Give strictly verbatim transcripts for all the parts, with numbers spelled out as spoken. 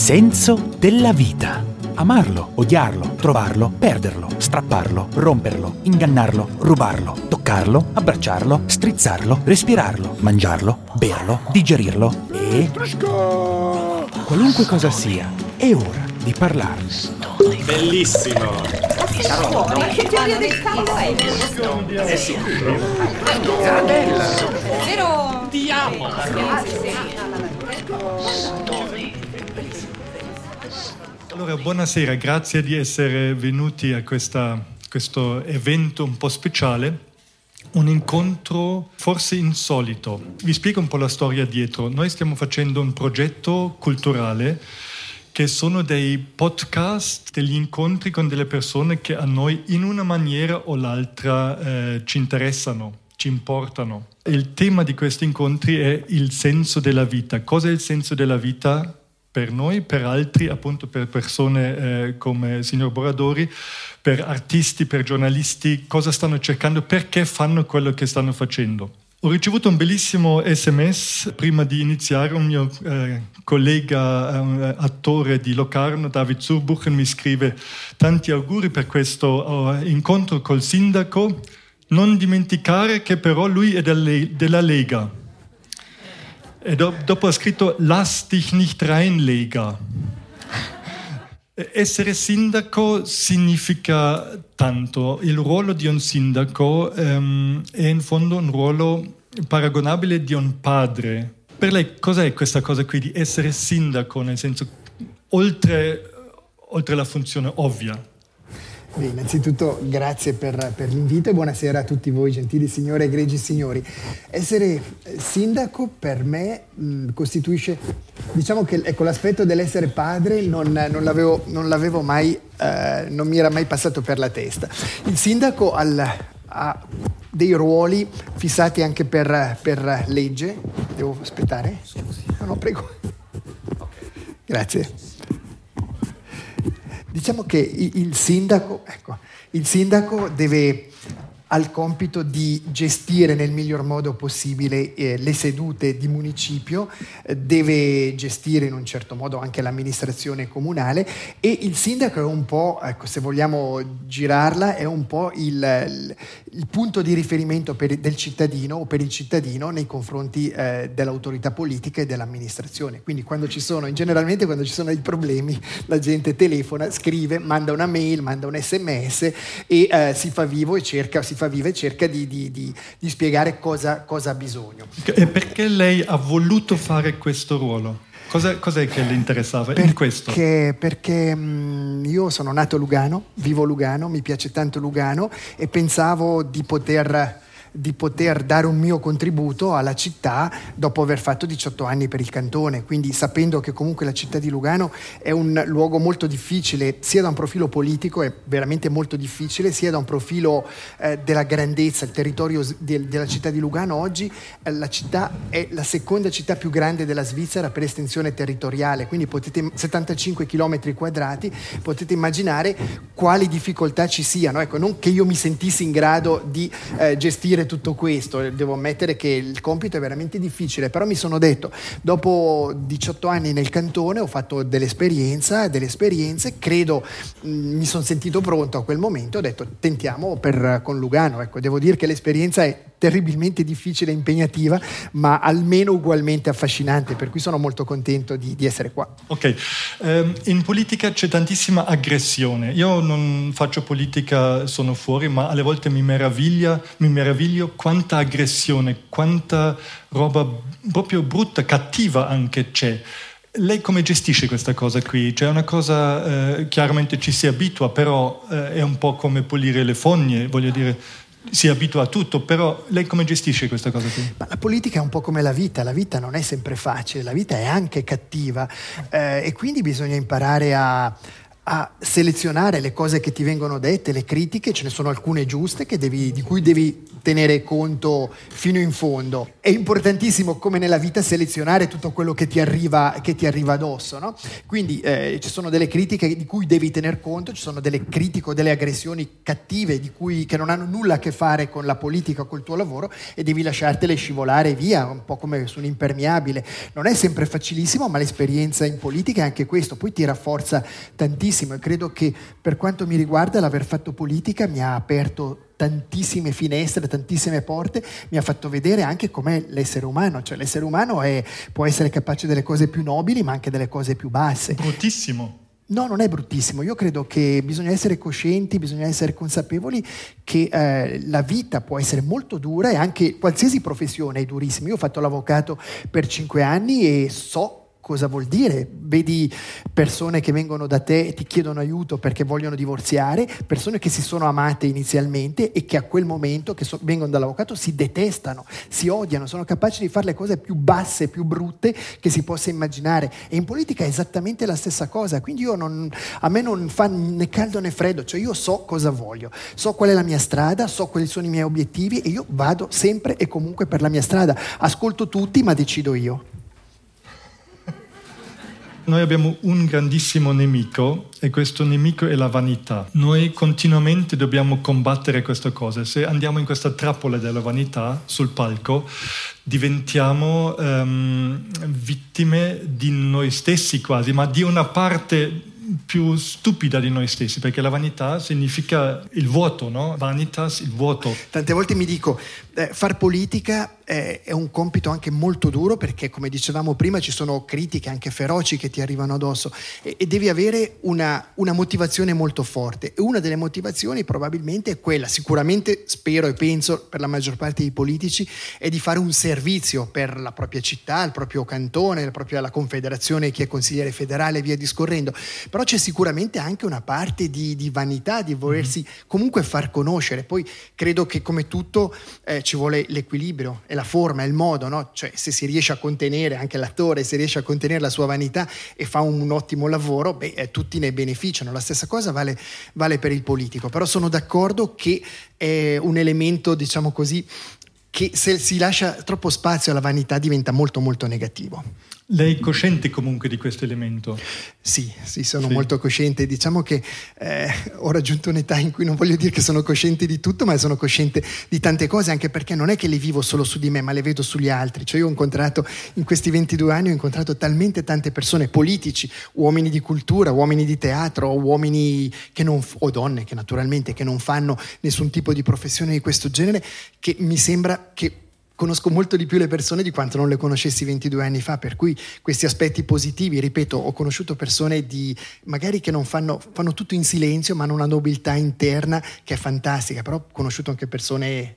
senso della vita. Amarlo, odiarlo, trovarlo, perderlo, strapparlo, romperlo, ingannarlo, rubarlo, toccarlo, abbracciarlo, strizzarlo, respirarlo, mangiarlo, berlo, digerirlo e... qualunque cosa sia, è ora di parlarne. Bellissimo! Che teoria del cavolo è? Eh sì. Vero? Ti amo! Allora, buonasera, grazie di essere venuti a questa, questo evento un po' speciale, un incontro forse insolito. Vi spiego un po' la storia dietro. Noi stiamo facendo un progetto culturale che sono dei podcast, degli incontri con delle persone che a noi in una maniera o l'altra eh, ci interessano, ci importano. Il tema di questi incontri è il senso della vita. Cosa è il senso della vita per noi, per altri, appunto per persone eh, come il signor Boradori, per artisti, per giornalisti, cosa stanno cercando, perché fanno quello che stanno facendo. Ho ricevuto un bellissimo sms prima di iniziare. Un mio eh, collega, eh, attore di Locarno, David Zurbuchen, mi scrive: tanti auguri per questo uh, incontro col sindaco, non dimenticare che però lui è delle, della Lega. E do, dopo ha scritto lass dich nicht reinlega. Essere sindaco significa tanto. Il ruolo di un sindaco um, è in fondo un ruolo paragonabile di un padre. Per lei cos'è questa cosa qui di essere sindaco, nel senso oltre, oltre la funzione ovvia? Beh, innanzitutto grazie per, per l'invito e buonasera a tutti voi gentili signore e egregi signori. Essere sindaco per me mh, costituisce, diciamo che ecco, l'aspetto dell'essere padre non, non, l'avevo, non l'avevo mai, eh, non mi era mai passato per la testa. Il sindaco al, ha dei ruoli fissati anche per, per legge. Devo aspettare? Scusi. No, no, prego. Grazie. Diciamo che il sindaco, ecco, il sindaco deve ha il compito di gestire nel miglior modo possibile eh, le sedute di municipio, eh, deve gestire in un certo modo anche l'amministrazione comunale e il sindaco è un po', ecco, se vogliamo girarla, è un po' il, il, il punto di riferimento per, del cittadino o per il cittadino nei confronti eh, dell'autorità politica e dell'amministrazione. Quindi quando ci sono, generalmente quando ci sono dei problemi, la gente telefona, scrive, manda una mail, manda un sms e eh, si fa vivo e cerca, si fa viva e cerca di, di, di, di spiegare cosa, cosa ha bisogno. E perché lei ha voluto fare questo ruolo? Cos'è, cos'è che le interessava perché, in questo? Perché mh, io sono nato a Lugano, vivo a Lugano, mi piace tanto Lugano e pensavo di poter... di poter dare un mio contributo alla città dopo aver fatto diciotto anni per il cantone, quindi sapendo che comunque la città di Lugano è un luogo molto difficile sia da un profilo politico, è veramente molto difficile, sia da un profilo eh, della grandezza. Il territorio de- della città di Lugano oggi, eh, la città è la seconda città più grande della Svizzera per estensione territoriale, quindi potete settantacinque chilometri quadrati, potete immaginare quali difficoltà ci siano. Ecco, non che io mi sentissi in grado di eh, gestire tutto questo, devo ammettere che il compito è veramente difficile, però mi sono detto, dopo diciotto anni nel cantone ho fatto dell'esperienza, delle esperienze, credo mh, mi sono sentito pronto a quel momento, ho detto tentiamo per, con Lugano. Ecco, devo dire che l'esperienza è terribilmente difficile e impegnativa, ma almeno ugualmente affascinante, per cui sono molto contento di, di essere qua. Ok, um, in politica c'è tantissima aggressione. Io non faccio politica, sono fuori, ma alle volte mi meraviglia, mi meraviglio quanta aggressione, quanta roba proprio brutta, cattiva anche c'è. Lei come gestisce questa cosa qui? Cioè è una cosa, eh, chiaramente ci si abitua, però eh, è un po' come pulire le fogne, voglio dire, si abitua a tutto, però lei come gestisce questa cosa qui? Ma la politica è un po' come la vita, la vita non è sempre facile, la vita è anche cattiva eh, e quindi bisogna imparare a, a selezionare le cose che ti vengono dette, le critiche. Ce ne sono alcune giuste che devi, di cui devi tenere conto fino in fondo. È importantissimo, come nella vita, selezionare tutto quello che ti arriva, che ti arriva addosso, no? Quindi eh, ci sono delle critiche di cui devi tener conto, ci sono delle critiche o delle aggressioni cattive di cui, che non hanno nulla a che fare con la politica o col tuo lavoro, e devi lasciartele scivolare via, un po' come su un impermeabile. Non è sempre facilissimo, ma l'esperienza in politica è anche questo, poi ti rafforza tantissimo, e credo che, per quanto mi riguarda, l'aver fatto politica mi ha aperto tantissime finestre, tantissime porte, mi ha fatto vedere anche com'è l'essere umano, cioè l'essere umano è, può essere capace delle cose più nobili, ma anche delle cose più basse. Bruttissimo. No, non è bruttissimo. Io credo che bisogna essere coscienti, bisogna essere consapevoli che eh, la vita può essere molto dura, e anche qualsiasi professione è durissima. Io ho fatto l'avvocato per cinque anni e so cosa vuol dire. Vedi persone che vengono da te e ti chiedono aiuto perché vogliono divorziare, persone che si sono amate inizialmente e che a quel momento, che so, vengono dall'avvocato, si detestano, si odiano, sono capaci di fare le cose più basse, più brutte che si possa immaginare. E in politica è esattamente la stessa cosa. Quindi io non, a me non fa né caldo né freddo, cioè io so cosa voglio, so qual è la mia strada, so quali sono i miei obiettivi, e io vado sempre e comunque per la mia strada. Ascolto tutti, ma decido io. Noi abbiamo un grandissimo nemico, e questo nemico è la vanità. Noi continuamente dobbiamo combattere questa cosa. Se andiamo in questa trappola della vanità sul palco, diventiamo um, vittime di noi stessi quasi, ma di una parte più stupida di noi stessi, perché la vanità significa il vuoto, no? Vanitas, il vuoto. Tante volte mi dico, eh, far politica è, è un compito anche molto duro, perché, come dicevamo prima, ci sono critiche anche feroci che ti arrivano addosso, e, e devi avere una, una motivazione molto forte. E una delle motivazioni probabilmente è quella, sicuramente spero e penso per la maggior parte dei politici, è di fare un servizio per la propria città, il proprio cantone, la propria la confederazione, chi è consigliere federale e via discorrendo. Però c'è sicuramente anche una parte di, di vanità, di volersi comunque far conoscere. Poi credo che, come tutto, eh, ci vuole l'equilibrio e la forma e il modo, no? Cioè, se si riesce a contenere, anche l'attore, se riesce a contenere la sua vanità e fa un, un ottimo lavoro, beh, eh, tutti ne beneficiano. La stessa cosa vale, vale per il politico. Però sono d'accordo che è un elemento, diciamo così, che se si lascia troppo spazio alla vanità diventa molto molto negativo. Lei è cosciente comunque di questo elemento? Sì, sì, sono sì. molto cosciente. Diciamo che eh, ho raggiunto un'età in cui non voglio dire che sono cosciente di tutto, ma sono cosciente di tante cose, anche perché non è che le vivo solo su di me, ma le vedo sugli altri. Cioè, io ho incontrato, in questi ventidue anni, ho incontrato talmente tante persone, politici, uomini di cultura, uomini di teatro, uomini che non, o donne che naturalmente che non fanno nessun tipo di professione di questo genere, che mi sembra che conosco molto di più le persone di quanto non le conoscessi ventidue anni fa, per cui questi aspetti positivi, ripeto, ho conosciuto persone di magari che non fanno, fanno tutto in silenzio, ma hanno una nobiltà interna che è fantastica, però ho conosciuto anche persone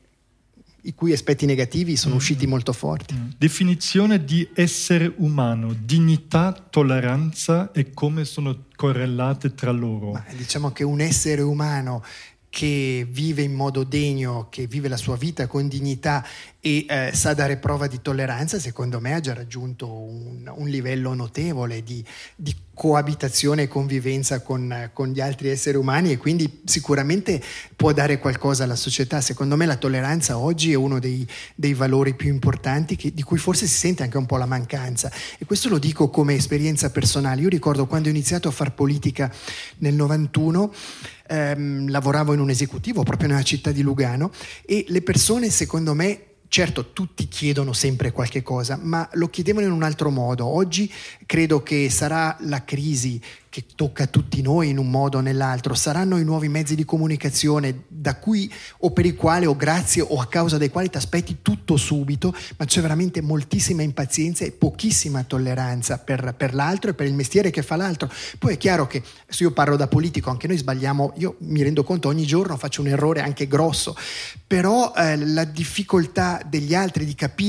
i cui aspetti negativi sono mm. usciti molto forti. Mm. Definizione di essere umano, dignità, tolleranza e come sono correlate tra loro. Ma diciamo che un essere umano che vive in modo degno, che vive la sua vita con dignità e eh, sa dare prova di tolleranza, secondo me ha già raggiunto un, un livello notevole di, di coabitazione e convivenza con, con gli altri esseri umani, e quindi sicuramente può dare qualcosa alla società. Secondo me la tolleranza oggi è uno dei, dei valori più importanti che, di cui forse si sente anche un po' la mancanza, e questo lo dico come esperienza personale. Io ricordo quando ho iniziato a far politica nel novantuno, ehm, lavoravo in un esecutivo proprio nella città di Lugano, e le persone, secondo me, certo, tutti chiedono sempre qualche cosa, ma lo chiedevano in un altro modo. Oggi credo che sarà la crisi che tocca a tutti noi in un modo o nell'altro, saranno i nuovi mezzi di comunicazione da cui o per i quali o grazie o a causa dei quali ti aspetti tutto subito, ma c'è veramente moltissima impazienza e pochissima tolleranza per, per l'altro e per il mestiere che fa l'altro. Poi è chiaro che, se io parlo da politico, anche noi sbagliamo, io mi rendo conto ogni giorno faccio un errore anche grosso, però eh, la difficoltà degli altri di capire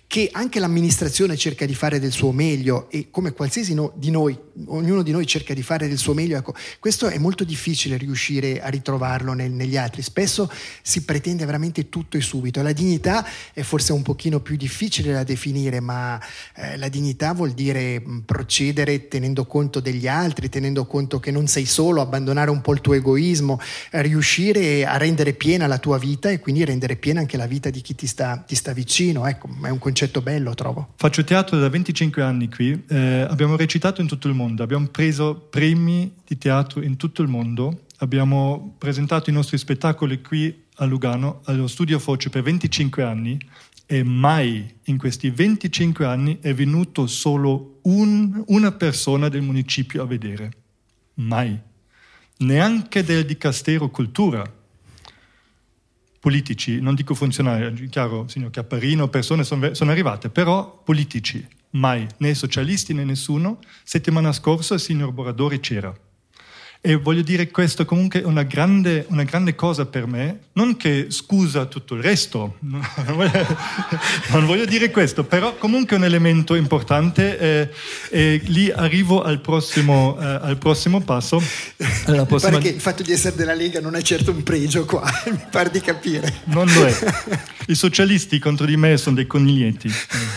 che anche l'amministrazione cerca di fare del suo meglio, e come qualsiasi no, di noi, ognuno di noi cerca di fare del suo meglio, ecco, questo è molto difficile riuscire a ritrovarlo nel, negli altri. Spesso si pretende veramente tutto e subito. La dignità è forse un pochino più difficile da definire, ma eh, la dignità vuol dire procedere tenendo conto degli altri, tenendo conto che non sei solo, abbandonare un po' il tuo egoismo, eh, riuscire a rendere piena la tua vita e quindi rendere piena anche la vita di chi ti sta, ti sta vicino. Ecco, è un concetto bello, trovo. Faccio teatro da venticinque anni qui, eh, abbiamo recitato in tutto il mondo, abbiamo preso premi di teatro in tutto il mondo, abbiamo presentato i nostri spettacoli qui a Lugano, allo Studio Foce per venticinque anni, e mai in questi venticinque anni è venuto solo un, una persona del municipio a vedere. Mai. Neanche del Dicastero Cultura. Politici, non dico funzionari, chiaro, signor Chiapparino, persone sono, sono arrivate, però politici, mai, né socialisti né nessuno. Settimana scorsa il signor Boradori c'era. E voglio dire, questo comunque è una grande, una grande cosa per me, non che scusa tutto il resto, non voglio dire questo, però comunque è un elemento importante, eh, e lì arrivo al prossimo, eh, al prossimo passo. Alla prossima... Mi pare che il fatto di essere della Lega non è certo un pregio qua, mi pare di capire. Non lo è. I socialisti contro di me sono dei coniglietti.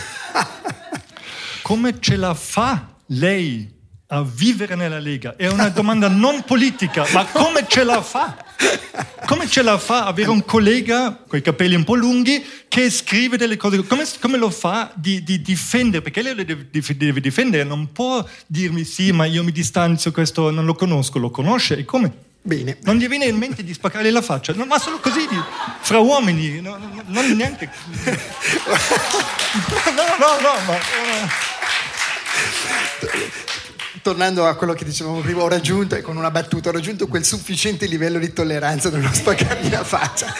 Come ce la fa lei a vivere nella Lega? È una domanda non politica, ma come ce la fa? Come ce la fa avere un collega con i capelli un po' lunghi che scrive delle cose? Come, come lo fa di, di difendere? Perché lei le deve, deve difendere, non può dirmi sì, ma io mi distanzio, questo non lo conosco, lo conosce, e come? Bene. Non gli viene in mente di spaccarle la faccia, no, ma solo così, di, fra uomini, no, no, non neanche... No, no, no, ma... Tornando a quello che dicevamo prima, ho raggiunto, e con una battuta, ho raggiunto quel sufficiente livello di tolleranza da non spaccarmi la faccia.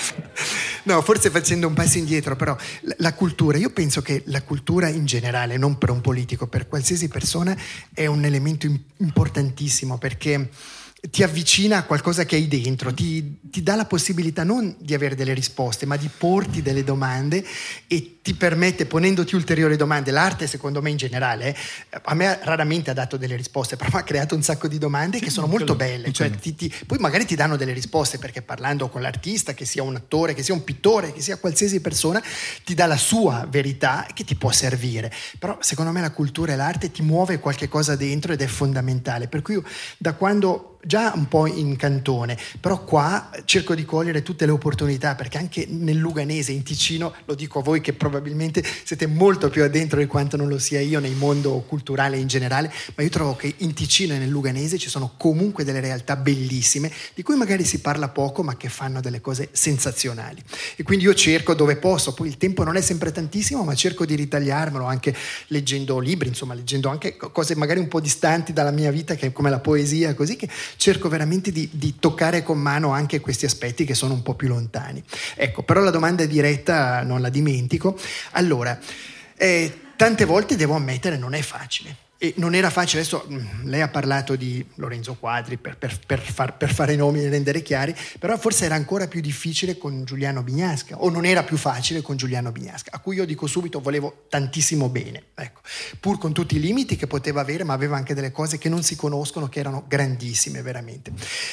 No, forse facendo un passo indietro, però la, la cultura, io penso che la cultura in generale, non per un politico, per qualsiasi persona, è un elemento importantissimo, perché ti avvicina a qualcosa che hai dentro, ti, ti dà la possibilità non di avere delle risposte, ma di porti delle domande, e ti permette, ponendoti ulteriori domande. L'arte, secondo me in generale, a me raramente ha dato delle risposte, però ha creato un sacco di domande che sono molto belle, cioè ti, ti, poi magari ti danno delle risposte, perché parlando con l'artista, che sia un attore, che sia un pittore, che sia qualsiasi persona, ti dà la sua verità che ti può servire. Però secondo me la cultura e l'arte ti muove qualche cosa dentro, ed è fondamentale. Per cui io, da quando già un po' in cantone, però qua cerco di cogliere tutte le opportunità, perché anche nel luganese, in Ticino, lo dico a voi che probabilmente siete molto più addentro di quanto non lo sia io nel mondo culturale in generale, ma io trovo che in Ticino e nel luganese ci sono comunque delle realtà bellissime, di cui magari si parla poco, ma che fanno delle cose sensazionali. E quindi io cerco, dove posso, poi il tempo non è sempre tantissimo, ma cerco di ritagliarmelo anche leggendo libri, insomma, leggendo anche cose magari un po' distanti dalla mia vita, che come la poesia, così, che cerco veramente di, di toccare con mano anche questi aspetti che sono un po' più lontani. Ecco, però la domanda diretta non la dimentico. Allora, eh, tante volte devo ammettere non è facile. E non era facile. Adesso lei ha parlato di Lorenzo Quadri per, per, per, far, per fare nomi e rendere chiari, però forse era ancora più difficile con Giuliano Bignasca, o non era più facile con Giuliano Bignasca, a cui io dico subito volevo tantissimo bene, ecco, pur con tutti i limiti che poteva avere, ma aveva anche delle cose che non si conoscono, che erano grandissime veramente.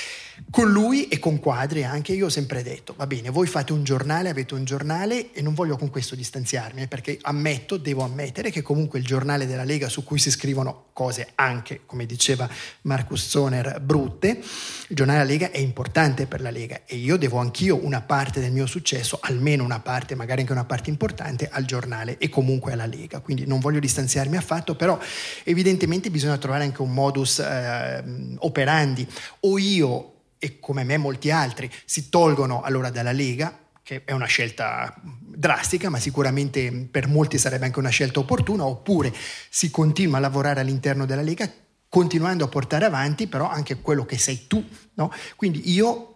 Con lui e con Quadri anche io ho sempre detto: va bene, voi fate un giornale, avete un giornale, e non voglio con questo distanziarmi, perché ammetto, devo ammettere che comunque il giornale della Lega, su cui si scrivono cose anche, come diceva Marcus Zoner, brutte, il giornale della Lega è importante per la Lega, e io devo anch'io una parte del mio successo, almeno una parte, magari anche una parte importante, al giornale e comunque alla Lega, quindi non voglio distanziarmi affatto, però evidentemente bisogna trovare anche un modus eh, operandi. O io, e come me molti altri, si tolgono allora dalla Lega, che è una scelta drastica, ma sicuramente per molti sarebbe anche una scelta opportuna, oppure si continua a lavorare all'interno della Lega, continuando a portare avanti però anche quello che sei tu, no? Quindi io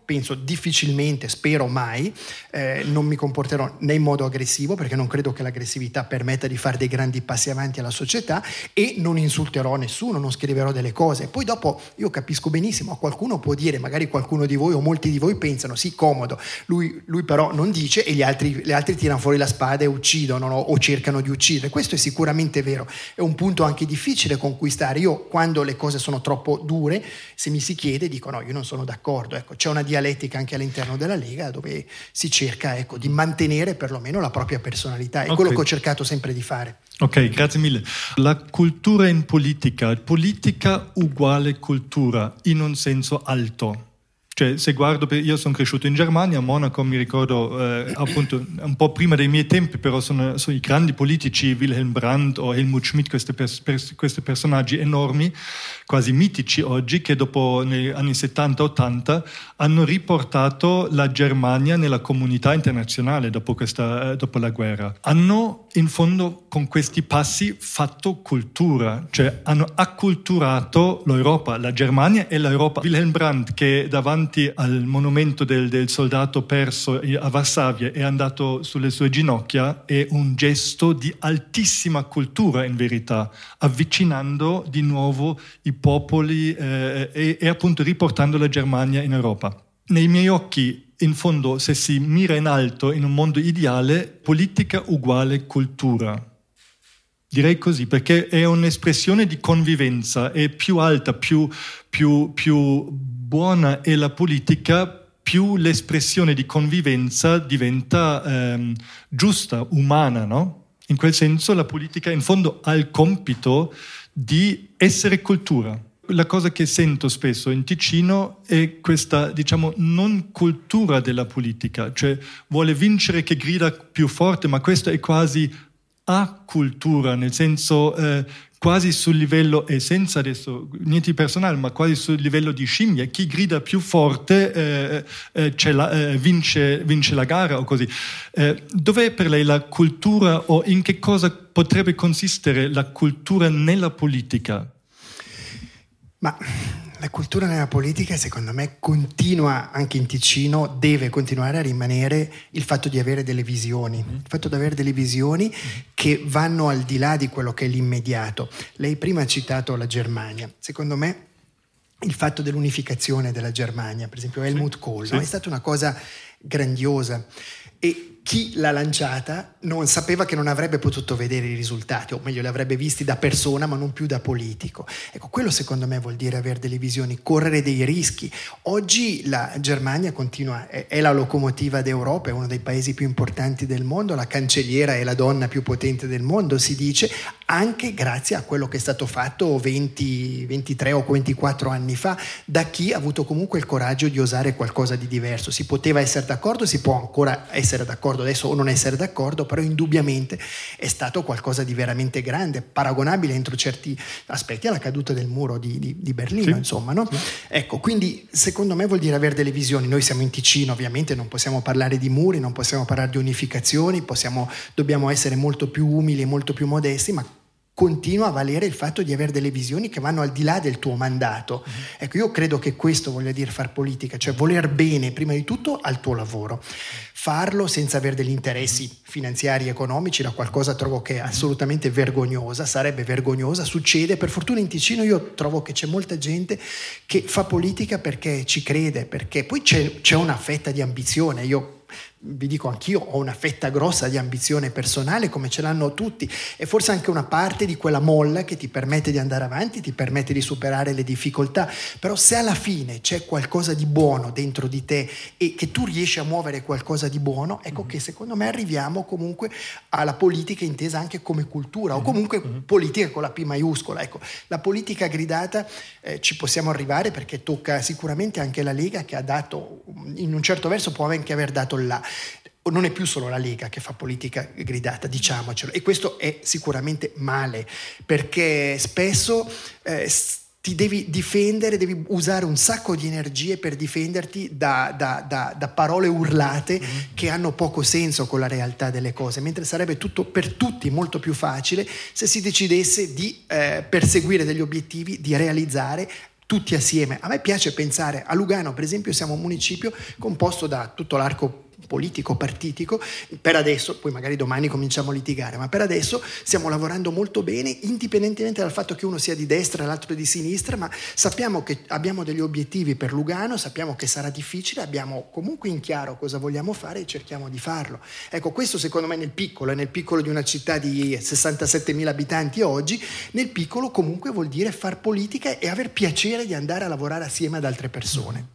penso difficilmente, spero mai, eh, non mi comporterò né in modo aggressivo, perché non credo che l'aggressività permetta di fare dei grandi passi avanti alla società, e non insulterò nessuno, non scriverò delle cose. Poi dopo io capisco benissimo, qualcuno può dire, magari qualcuno di voi o molti di voi pensano sì, comodo, lui, lui però non dice e gli altri, gli altri tirano fuori la spada e uccidono, no? O cercano di uccidere. Questo è sicuramente vero, è un punto anche difficile conquistare. Io quando le cose sono troppo dure, se mi si chiede dico no, io non sono d'accordo. Ecco, c'è una dialettica anche all'interno della Lega dove si cerca, ecco, di mantenere perlomeno la propria personalità. È okay. Quello che ho cercato sempre di fare. Ok, grazie mille. La cultura in politica, politica uguale cultura in un senso alto. Cioè, se guardo, io sono cresciuto in Germania, a Monaco, mi ricordo eh, appunto un po' prima dei miei tempi, però sono, sono i grandi politici, Wilhelm Brandt o Helmut Schmidt, questi pers- pers- questi personaggi enormi, quasi mitici oggi, che dopo negli anni settanta ottanta hanno riportato la Germania nella comunità internazionale dopo, questa, dopo la guerra. Hanno in fondo con questi passi fatto cultura, cioè hanno acculturato l'Europa, la Germania e l'Europa. Wilhelm Brandt, che davanti al monumento del, del soldato perso a Varsavia è andato sulle sue ginocchia, è un gesto di altissima cultura in verità, avvicinando di nuovo i popoli eh, e, e appunto riportando la Germania in Europa. Nei miei occhi, in fondo, se si mira in alto in un mondo ideale, politica uguale cultura. Direi così, perché è un'espressione di convivenza, è più alta, più, più, più buona è la politica, più l'espressione di convivenza diventa ehm, giusta, umana, no? In quel senso la politica in fondo ha il compito di essere cultura. La cosa che sento spesso in Ticino è questa, diciamo, non cultura della politica, cioè vuole vincere che grida più forte, ma questo è quasi a cultura, nel senso eh, quasi sul livello, e senza adesso niente di personale, ma quasi sul livello di scimmia. Chi grida più forte eh, eh, c'è la, eh, vince, vince la gara o così. Eh, dov'è per lei la cultura, o in che cosa potrebbe consistere la cultura nella politica? Ma la cultura nella politica, secondo me, continua, anche in Ticino, deve continuare a rimanere il fatto di avere delle visioni, il fatto di avere delle visioni che vanno al di là di quello che è l'immediato. Lei prima ha citato la Germania. Secondo me il fatto dell'unificazione della Germania, per esempio Helmut Kohl, sì. No? È stata una cosa grandiosa. E chi l'ha lanciata non sapeva che non avrebbe potuto vedere i risultati, o meglio li avrebbe visti da persona ma non più da politico. Ecco, quello secondo me vuol dire avere delle visioni, correre dei rischi. Oggi la Germania continua, è, è la locomotiva d'Europa, è uno dei paesi più importanti del mondo, la cancelliera è la donna più potente del mondo, si dice, anche grazie a quello che è stato fatto venti, ventitré o ventiquattro anni fa da chi ha avuto comunque il coraggio di osare qualcosa di diverso. Si poteva essere d'accordo, si può ancora essere d'accordo adesso o non essere d'accordo, però indubbiamente è stato qualcosa di veramente grande, paragonabile entro certi aspetti alla caduta del muro di, di, di Berlino, sì. Insomma, no? Sì. Ecco, quindi secondo me vuol dire avere delle visioni. Noi siamo in Ticino, ovviamente non possiamo parlare di muri, non possiamo parlare di unificazioni, possiamo, dobbiamo essere molto più umili e molto più modesti, ma continua a valere il fatto di avere delle visioni che vanno al di là del tuo mandato. Mm-hmm. Ecco, io credo che questo voglia dire far politica, cioè voler bene prima di tutto al tuo lavoro. Farlo senza avere degli interessi finanziari e economici era qualcosa, trovo, che è assolutamente vergognosa, sarebbe vergognosa, succede. Per fortuna in Ticino io trovo che c'è molta gente che fa politica perché ci crede, perché poi c'è, c'è una fetta di ambizione. Io vi dico, anch'io ho una fetta grossa di ambizione personale, come ce l'hanno tutti, e forse anche una parte di quella molla che ti permette di andare avanti, ti permette di superare le difficoltà. Però se alla fine c'è qualcosa di buono dentro di te e che tu riesci a muovere qualcosa di buono, ecco che secondo me arriviamo comunque alla politica intesa anche come cultura, o comunque politica con la P maiuscola. Ecco, la politica gridata eh, ci possiamo arrivare perché tocca sicuramente anche la Lega, che ha dato, in un certo verso può anche aver dato là. Non è più solo la Lega che fa politica gridata, diciamocelo, e questo è sicuramente male, perché spesso eh, ti devi difendere, devi usare un sacco di energie per difenderti da, da, da, da parole urlate mm-hmm. che hanno poco senso con la realtà delle cose, mentre sarebbe tutto per tutti molto più facile se si decidesse di eh, perseguire degli obiettivi, di realizzare tutti assieme. A me piace pensare, a Lugano per esempio siamo un municipio composto da tutto l'arco politico, partitico, per adesso, poi magari domani cominciamo a litigare, ma per adesso stiamo lavorando molto bene, indipendentemente dal fatto che uno sia di destra e l'altro di sinistra, ma sappiamo che abbiamo degli obiettivi per Lugano, sappiamo che sarà difficile, abbiamo comunque in chiaro cosa vogliamo fare e cerchiamo di farlo. Ecco, questo secondo me nel piccolo, e nel piccolo di una città di sessantasettemila abitanti oggi, nel piccolo comunque vuol dire far politica e aver piacere di andare a lavorare assieme ad altre persone.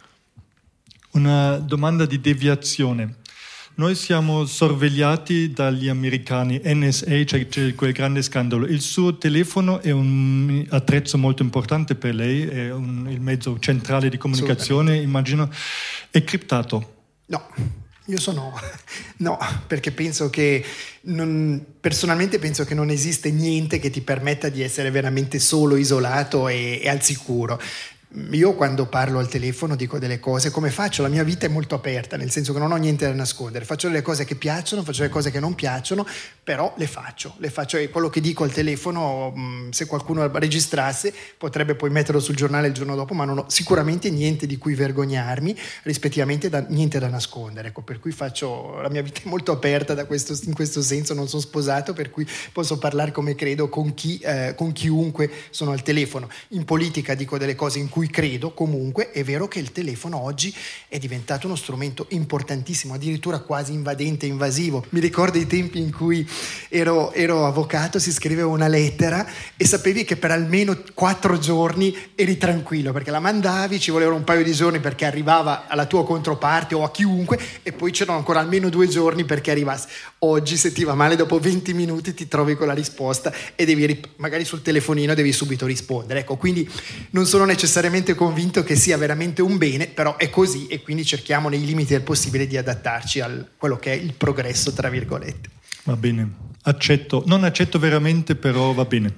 Una domanda di deviazione. Noi siamo sorvegliati dagli americani, N S A, cioè c'è quel grande scandalo. Il suo telefono è un attrezzo molto importante per lei, è un, il mezzo centrale di comunicazione, immagino. È criptato? No. Io sono no, perché penso che non, personalmente penso che non esiste niente che ti permetta di essere veramente solo, isolato e, e al sicuro. Io quando parlo al telefono dico delle cose, come faccio? La mia vita è molto aperta, nel senso che non ho niente da nascondere, faccio delle cose che piacciono, faccio delle cose che non piacciono, però le faccio, le faccio e quello che dico al telefono, se qualcuno registrasse, potrebbe poi metterlo sul giornale il giorno dopo, ma non ho sicuramente niente di cui vergognarmi, rispettivamente da, niente da nascondere, ecco, per cui faccio, la mia vita è molto aperta da questo, in questo senso, non sono sposato, per cui posso parlare come credo con chi, eh, con chiunque sono al telefono. In politica dico delle cose in cui credo, comunque è vero che il telefono oggi è diventato uno strumento importantissimo, addirittura quasi invadente, invasivo. Mi ricordo i tempi in cui ero, ero avvocato, si scriveva una lettera e sapevi che per almeno quattro giorni eri tranquillo, perché la mandavi, ci volevano un paio di giorni perché arrivava alla tua controparte o a chiunque, e poi c'erano ancora almeno due giorni perché arrivasse. Oggi se ti va male dopo venti minuti ti trovi con la risposta e devi, magari sul telefonino devi subito rispondere. Ecco, quindi non sono necessariamente convinto che sia veramente un bene, però è così e quindi cerchiamo nei limiti del possibile di adattarci a quello che è il progresso, tra virgolette. Va bene, accetto, non accetto veramente, però va bene.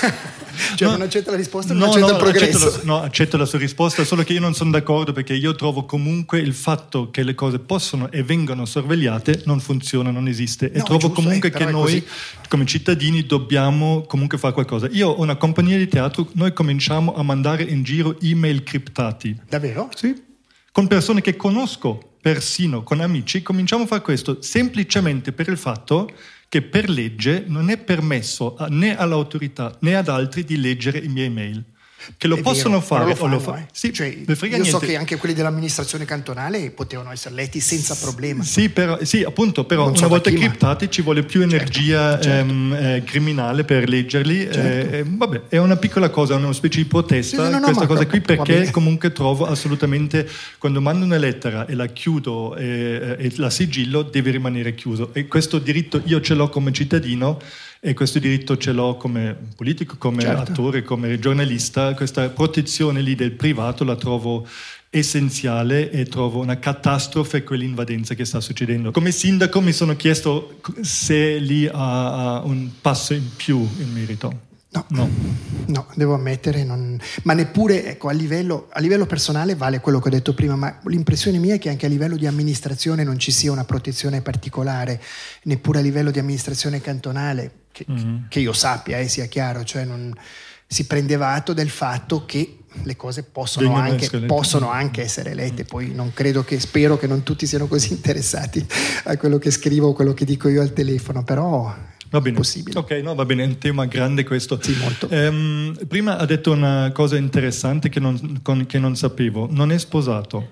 Cioè no, non accetta la risposta, non no, accetta no, il progresso? Accetto la, no, accetto la sua risposta, solo che io non sono d'accordo, perché io trovo comunque il fatto che le cose possono e vengono sorvegliate non funziona, non esiste, e no, trovo giusto, comunque eh, che noi come cittadini dobbiamo comunque fare qualcosa. Io ho una compagnia di teatro, noi cominciamo a mandare in giro email criptati. Davvero? Sì, con persone che conosco, persino con amici, cominciamo a fare questo semplicemente per il fatto che per legge non è permesso a, né all'autorità né ad altri di leggere i miei email. Che lo è possono vero, fare lo fanno, o lo fa- eh. sì, cioè, me frega io niente. so che anche quelli dell'amministrazione cantonale potevano essere letti senza problema. Sì, però, sì, appunto, però Non so una volta da chi, ma- criptati ci vuole più energia certo, certo. ehm, eh, criminale per leggerli. Certo. Eh, vabbè, è una piccola cosa, una specie di protesta, Sì, no, no, questa ma cosa qui, va perché bene. comunque trovo assolutamente, quando mando una lettera e la chiudo e, e la sigillo, deve rimanere chiuso. E questo diritto io ce l'ho come cittadino, e questo diritto ce l'ho come politico, come Certo. attore, come giornalista. Questa protezione lì del privato la trovo essenziale e trovo una catastrofe quell'invadenza che sta succedendo. Come sindaco mi sono chiesto se lì ha, ha un passo in più in merito. No, No. no, devo ammettere, non... ma neppure, ecco, a livello, a livello personale vale quello che ho detto prima, ma l'impressione mia è che anche a livello di amministrazione non ci sia una protezione particolare, neppure a livello di amministrazione cantonale, che, Mm-hmm. che io sappia, eh, sia chiaro, cioè non si prendeva atto del fatto che le cose possono Vengono anche, escalate. possono anche essere lette. Poi non credo che, spero che non tutti siano così interessati a quello che scrivo o quello che dico io al telefono, però Va bene. possibile. Ok, no, va bene, è un tema grande questo. Sì, molto. Ehm, prima ha detto una cosa interessante che non, con- che non sapevo. Non è sposato.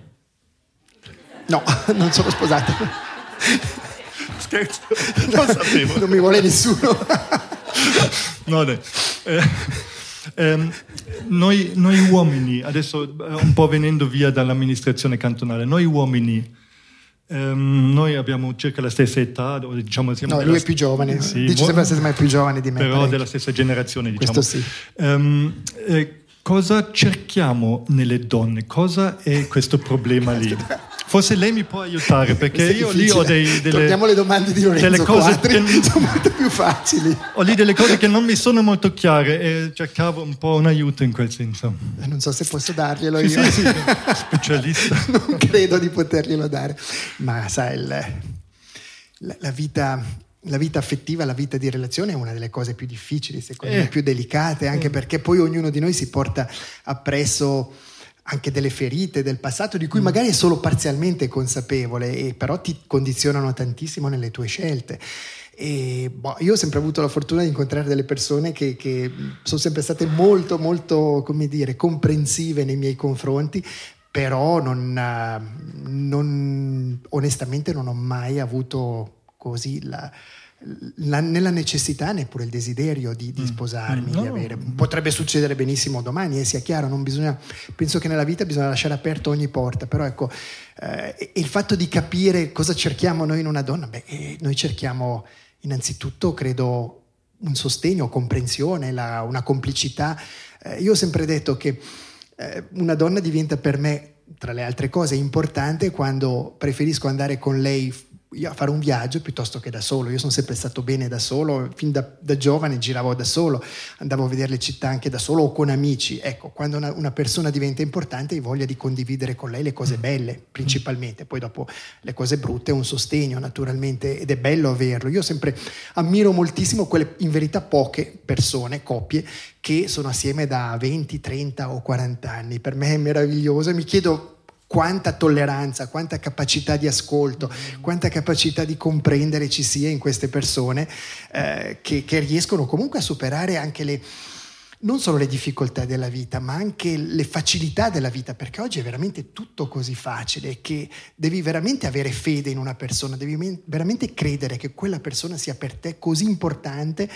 No, non sono sposato. Scherzo, non sapevo. Non mi vuole nessuno. No, dai. Eh, ehm, noi, noi uomini, adesso eh, un po' venendo via dall'amministrazione cantonale, noi uomini, ehm, noi abbiamo circa la stessa età, o diciamo siamo No, della lui è st- più giovane. Sì, Dice mo- sempre la stessa, ma è più giovane di me. però parecchio. della stessa generazione, diciamo. Questo sì. Ehm, eh, cosa cerchiamo nelle donne? Cosa è questo problema lì? Forse lei mi può aiutare, perché Questo è io lì ho dei, difficile. delle, Torniamo alle domande di Lorenzo delle cose Quadri, che- sono molto più facili. ho lì delle cose che non mi sono molto chiare e cercavo un po' un aiuto in quel senso. Eh, Non so se posso darglielo Sì, io. sì, sì, specialista. Non credo di poterglielo dare. Ma sai, il- la, la vita, la vita affettiva, la vita di relazione è una delle cose più difficili, secondo eh. me più delicate, anche eh. perché poi ognuno di noi si porta appresso anche delle ferite del passato di cui mm. magari è solo parzialmente consapevole, e però ti condizionano tantissimo nelle tue scelte. E boh, io ho sempre avuto la fortuna di incontrare delle persone che, che sono sempre state molto molto, come dire, comprensive nei miei confronti, però non, non onestamente non ho mai avuto così la, la, né la necessità neppure il desiderio di, di sposarmi, mm. no. di avere. Potrebbe succedere benissimo domani, e eh, sia chiaro, non bisogna, penso che nella vita bisogna lasciare aperta ogni porta, però ecco, eh, il fatto di capire cosa cerchiamo noi in una donna, beh, eh, noi cerchiamo innanzitutto, credo, un sostegno, comprensione, la, una complicità. Eh, io ho sempre detto che eh, una donna diventa per me, tra le altre cose, importante quando preferisco andare con lei a fare un viaggio piuttosto che da solo. Io sono sempre stato bene da solo, fin da, da giovane giravo da solo, andavo a vedere le città anche da solo o con amici. Ecco, quando una, una persona diventa importante hai voglia di condividere con lei le cose belle principalmente, poi dopo le cose brutte, un sostegno naturalmente, ed è bello averlo. Io sempre ammiro moltissimo quelle, in verità poche persone, coppie, che sono assieme da venti, trenta o quaranta anni. Per me è meraviglioso e mi chiedo quanta tolleranza, quanta capacità di ascolto, quanta capacità di comprendere ci sia in queste persone eh, che, che riescono comunque a superare anche le, non solo le difficoltà della vita, ma anche le facilità della vita, perché oggi è veramente tutto così facile che devi veramente avere fede in una persona, devi men- veramente credere che quella persona sia per te così importante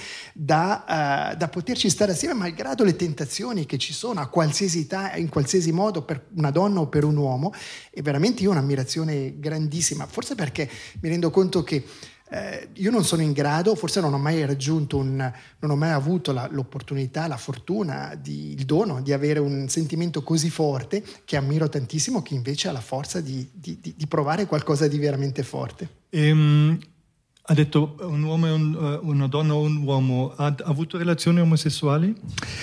da, uh, da poterci stare assieme malgrado le tentazioni che ci sono a qualsiasi età, in qualsiasi modo, per una donna o per un uomo. E veramente io ho un'ammirazione grandissima, forse perché mi rendo conto che Eh, io non sono in grado, forse non ho mai raggiunto un, non ho mai avuto la, l'opportunità, la fortuna, di, il dono di avere un sentimento così forte, che ammiro tantissimo, che invece ha la forza di, di, di, di provare qualcosa di veramente forte. Ehm, ha detto un uomo e un, una donna o un uomo, ha avuto relazioni omosessuali?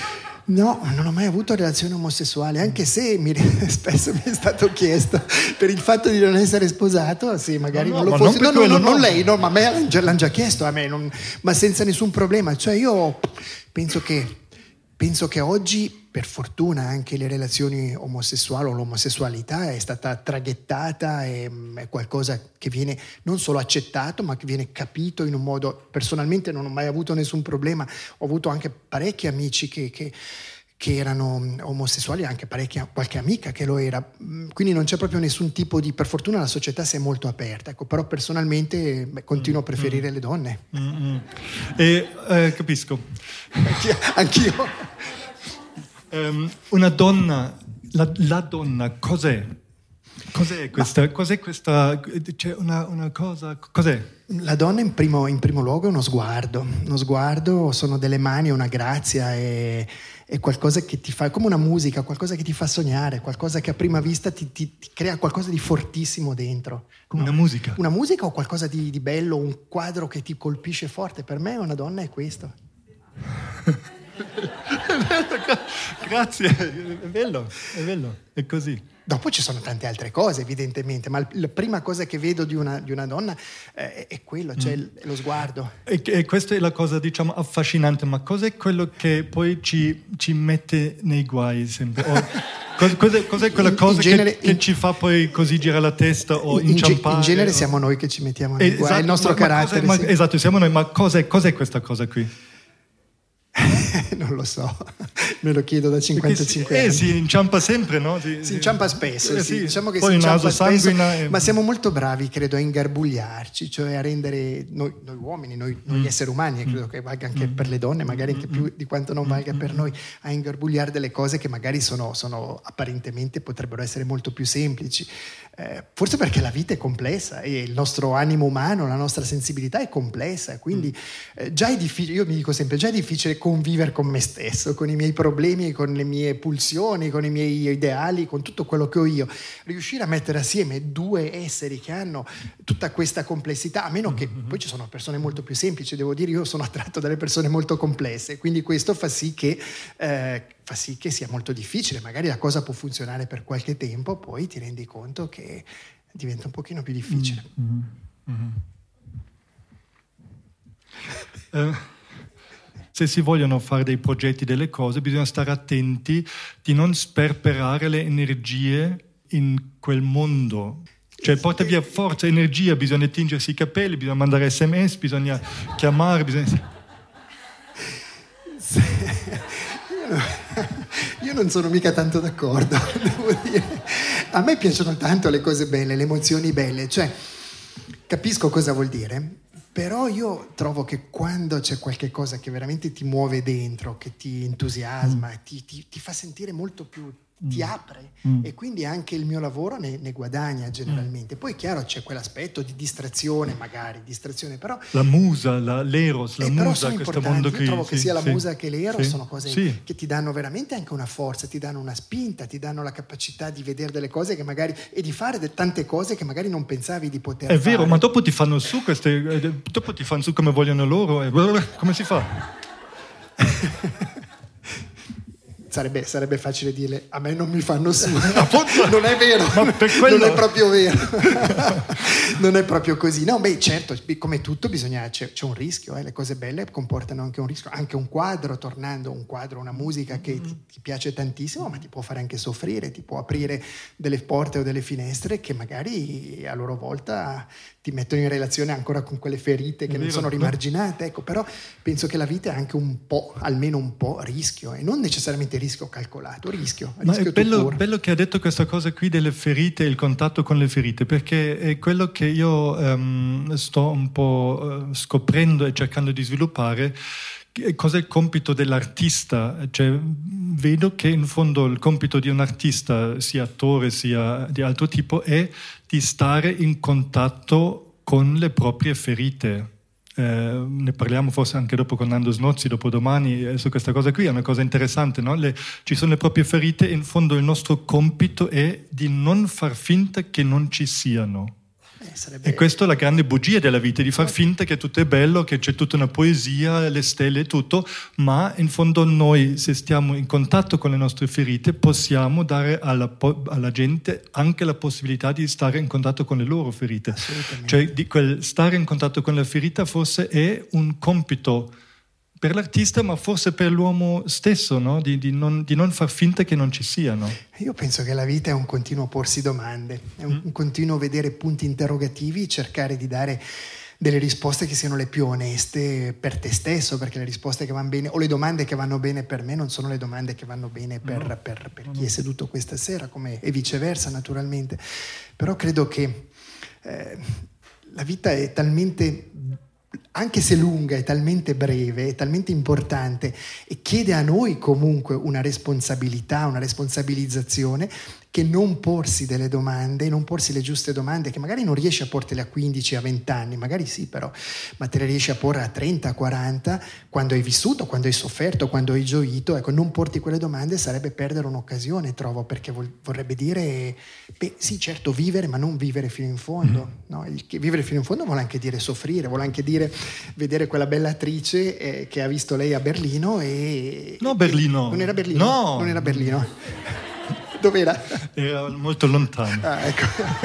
No, non ho mai avuto relazioni omosessuali, anche se mi, spesso mi è stato chiesto per il fatto di non essere sposato, sì, magari no, no, non lo fosse. Non, no, no, no, non lei, no, ma a me l'hanno già chiesto, a me, non, ma senza nessun problema. Cioè io penso che, penso che oggi, per fortuna, anche le relazioni omosessuali o l'omosessualità è stata traghettata, è, è qualcosa che viene non solo accettato, ma che viene capito in un modo. Personalmente non ho mai avuto nessun problema, ho avuto anche parecchi amici che, che, che erano omosessuali, anche parecchia, qualche amica che lo era, quindi non c'è proprio nessun tipo di. Per fortuna la società si è molto aperta, ecco, però personalmente beh, continuo a preferire mm. le donne. Mm-hmm. E eh, capisco. Anch'io. anch'io. Um, una donna, la, la donna, cos'è? Cos'è questa? Ma, cos'è questa? C'è una, una cosa, cos'è? La donna in primo, in primo luogo è uno sguardo, uno sguardo, sono delle mani, una grazia, è, è qualcosa che ti fa, come una musica, qualcosa che ti fa sognare, qualcosa che a prima vista ti, ti, ti crea qualcosa di fortissimo dentro. Come no? una musica? Una musica o qualcosa di, di bello, un quadro che ti colpisce forte. Per me una donna è questo. Grazie, è bello, è bello, è così. Dopo ci sono tante altre cose, evidentemente, ma la prima cosa che vedo di una, di una donna eh, è quello, cioè mm. lo sguardo. E, e questa è la cosa, diciamo, affascinante, ma cos'è quello che poi ci, ci mette nei guai sempre? O, cos, cos'è, cos'è quella cosa in genere, che, che in, ci fa poi così girare la testa o in, inciampare? In genere o... siamo noi che ci mettiamo nei esatto, guai, è il nostro ma, carattere. Ma sì. ma, esatto, siamo noi, ma cos'è, cos'è questa cosa qui? Non lo so, me lo chiedo da cinquantacinque si, anni. Eh, si inciampa sempre, no? Si, si inciampa spesso, eh, sì. sì. Diciamo che poi si inciampa spesso, e... ma siamo molto bravi, credo, a ingarbugliarci, cioè a rendere noi, noi uomini, noi, mm. noi esseri umani, e credo che valga anche mm. per le donne, magari anche più di quanto non valga mm. per noi, a ingarbugliare delle cose che magari sono, sono apparentemente potrebbero essere molto più semplici. Eh, forse perché la vita è complessa e il nostro animo umano, la nostra sensibilità è complessa, quindi eh, già è difficile, io mi dico sempre, già è difficile convivere con me stesso, con i miei problemi, con le mie pulsioni, con i miei ideali, con tutto quello che ho io. Riuscire a mettere assieme due esseri che hanno tutta questa complessità, a meno che poi ci sono persone molto più semplici, devo dire, io sono attratto dalle persone molto complesse, quindi questo fa sì che eh, fa sì che sia molto difficile. Magari la cosa può funzionare per qualche tempo, poi ti rendi conto che diventa un pochino più difficile. Mm-hmm. Mm-hmm. Eh, se si vogliono fare dei progetti, delle cose, bisogna stare attenti di non sperperare le energie in quel mondo. Cioè porta via forza, energia, bisogna tingersi i capelli, bisogna mandare sms, bisogna chiamare, bisogna... Sì. Io non sono mica tanto d'accordo, devo dire. A me piacciono tanto le cose belle, le emozioni belle, cioè capisco cosa vuol dire, però io trovo che quando c'è qualche cosa che veramente ti muove dentro, che ti entusiasma, mm. ti, ti, ti fa sentire molto più, ti apre mm. e quindi anche il mio lavoro ne, ne guadagna generalmente. Poi chiaro c'è quell'aspetto di distrazione, magari distrazione, però la musa, la, l'eros, la eh, musa, questo mondo io qui. trovo che sì, sia la sì, musa che l'eros sì, sono cose sì. che ti danno veramente anche una forza, ti danno una spinta, ti danno la capacità di vedere delle cose che magari e di fare de- tante cose che magari non pensavi di poter è fare. È vero, ma dopo ti fanno su queste eh, dopo ti fanno su come vogliono loro e come si fa? Sarebbe, sarebbe facile dire a me non mi fanno su. Appunto. Non è vero, ma per quello... non è proprio vero. Non è proprio così. No, beh, certo, come tutto bisogna, c'è, c'è un rischio, eh. Le cose belle comportano anche un rischio. Anche un quadro, tornando, un quadro, una musica che ti, ti piace tantissimo, ma ti può fare anche soffrire, ti può aprire delle porte o delle finestre che magari a loro volta ti mettono in relazione ancora con quelle ferite che è non vero, sono rimarginate. Ecco, però penso che la vita è anche un po', almeno un po' rischio, e non necessariamente rischio calcolato, rischio. Ma rischio è bello, bello che ha detto questa cosa qui delle ferite, il contatto con le ferite, perché è quello che io um, sto un po' uh, scoprendo e cercando di sviluppare. Cos'è il compito dell'artista? Cioè, vedo che in fondo il compito di un artista, sia attore sia di altro tipo, è di stare in contatto con le proprie ferite. Eh, ne parliamo forse anche dopo con Nando Snozzi, dopodomani, eh, su questa cosa qui, è una cosa interessante, no? Le, ci sono le proprie ferite e in fondo il nostro compito è di non far finta che non ci siano. Eh, sarebbe... E questa è la grande bugia della vita, di far finta che tutto è bello, che c'è tutta una poesia, le stelle e tutto, ma in fondo noi, se stiamo in contatto con le nostre ferite, possiamo dare alla, alla gente anche la possibilità di stare in contatto con le loro ferite. Cioè, di quel stare in contatto con la ferita forse è un compito per l'artista, ma forse per l'uomo stesso, no? Di, di, non, di non far finta che non ci siano. Io penso che la vita è un continuo porsi domande, è un, mm. un continuo vedere punti interrogativi, cercare di dare delle risposte che siano le più oneste per te stesso, perché le risposte che vanno bene o le domande che vanno bene per me non sono le domande che vanno bene per, no. per, per chi è seduto questa sera, come e viceversa naturalmente. Però credo che eh, la vita è talmente, anche se lunga, è talmente breve, è talmente importante e chiede a noi comunque una responsabilità, una responsabilizzazione, che non porsi delle domande, non porsi le giuste domande, che magari non riesci a portele a quindici, a venti anni, magari sì però, ma te le riesci a porre a trenta, a quaranta, quando hai vissuto, quando hai sofferto, quando hai gioito. Ecco, non porti quelle domande sarebbe perdere un'occasione, trovo, perché vorrebbe dire, beh sì certo vivere, ma non vivere fino in fondo, mm. no? Il, vivere fino in fondo vuole anche dire soffrire, vuole anche dire vedere quella bella attrice eh, che ha visto lei a Berlino e... No, Berlino. Non era Berlino? No. Non era Berlino. Dov'era? Era molto lontano. Ah, ecco.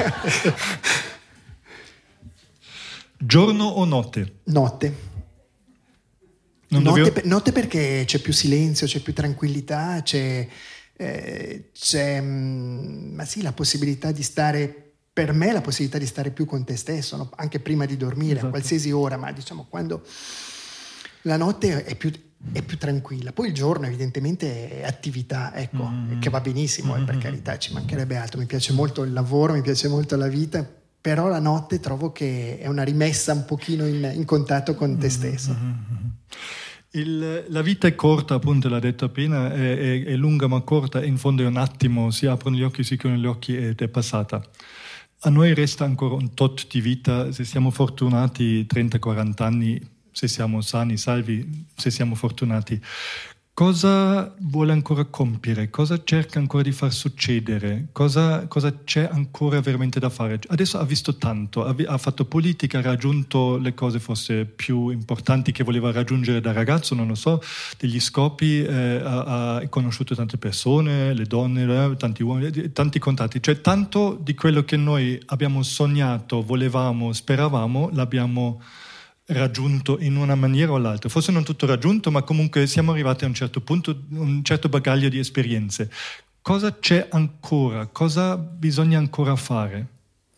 Giorno o notte? Notte. Non notte, dovevo... per, notte perché c'è più silenzio, c'è più tranquillità, c'è, eh, c'è ma sì, la possibilità di stare, per me la possibilità di stare più con te stesso, no? Anche prima di dormire, esatto. A qualsiasi ora, ma diciamo quando la notte è più... è più tranquilla. Poi il giorno evidentemente è attività, ecco, mm. che va benissimo, mm. eh, per carità, ci mancherebbe altro. Mi piace molto il lavoro, mi piace molto la vita, però la notte trovo che è una rimessa un pochino in, in contatto con te stesso. Mm. Il, la vita è corta, appunto, l'ha detto appena, è, è, è lunga ma corta, e in fondo è un attimo, si aprono gli occhi, si chiudono gli occhi ed è passata. A noi resta ancora un tot di vita, se siamo fortunati trenta quaranta anni, se siamo sani, salvi, se siamo fortunati. Cosa vuole ancora compiere? Cosa cerca ancora di far succedere? Cosa, cosa c'è ancora veramente da fare? Adesso ha visto tanto, ha, ha fatto politica, ha raggiunto le cose forse più importanti che voleva raggiungere da ragazzo, non lo so, degli scopi, eh, ha, ha conosciuto tante persone, le donne, eh, tanti uomini, tanti contatti. Cioè tanto di quello che noi abbiamo sognato, volevamo, speravamo, l'abbiamo raggiunto in una maniera o l'altra. Forse non tutto raggiunto, ma comunque siamo arrivati a un certo punto, un certo bagaglio di esperienze. Cosa c'è ancora? Cosa bisogna ancora fare?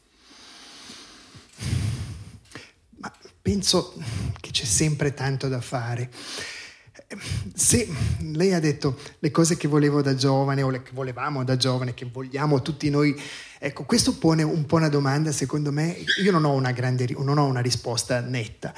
Ma penso che c'è sempre tanto da fare. Se lei ha detto le cose che volevo da giovane o le che volevamo da giovane, che vogliamo tutti noi, ecco, questo pone un po' una domanda, secondo me. Io non ho una grande, non ho una risposta netta.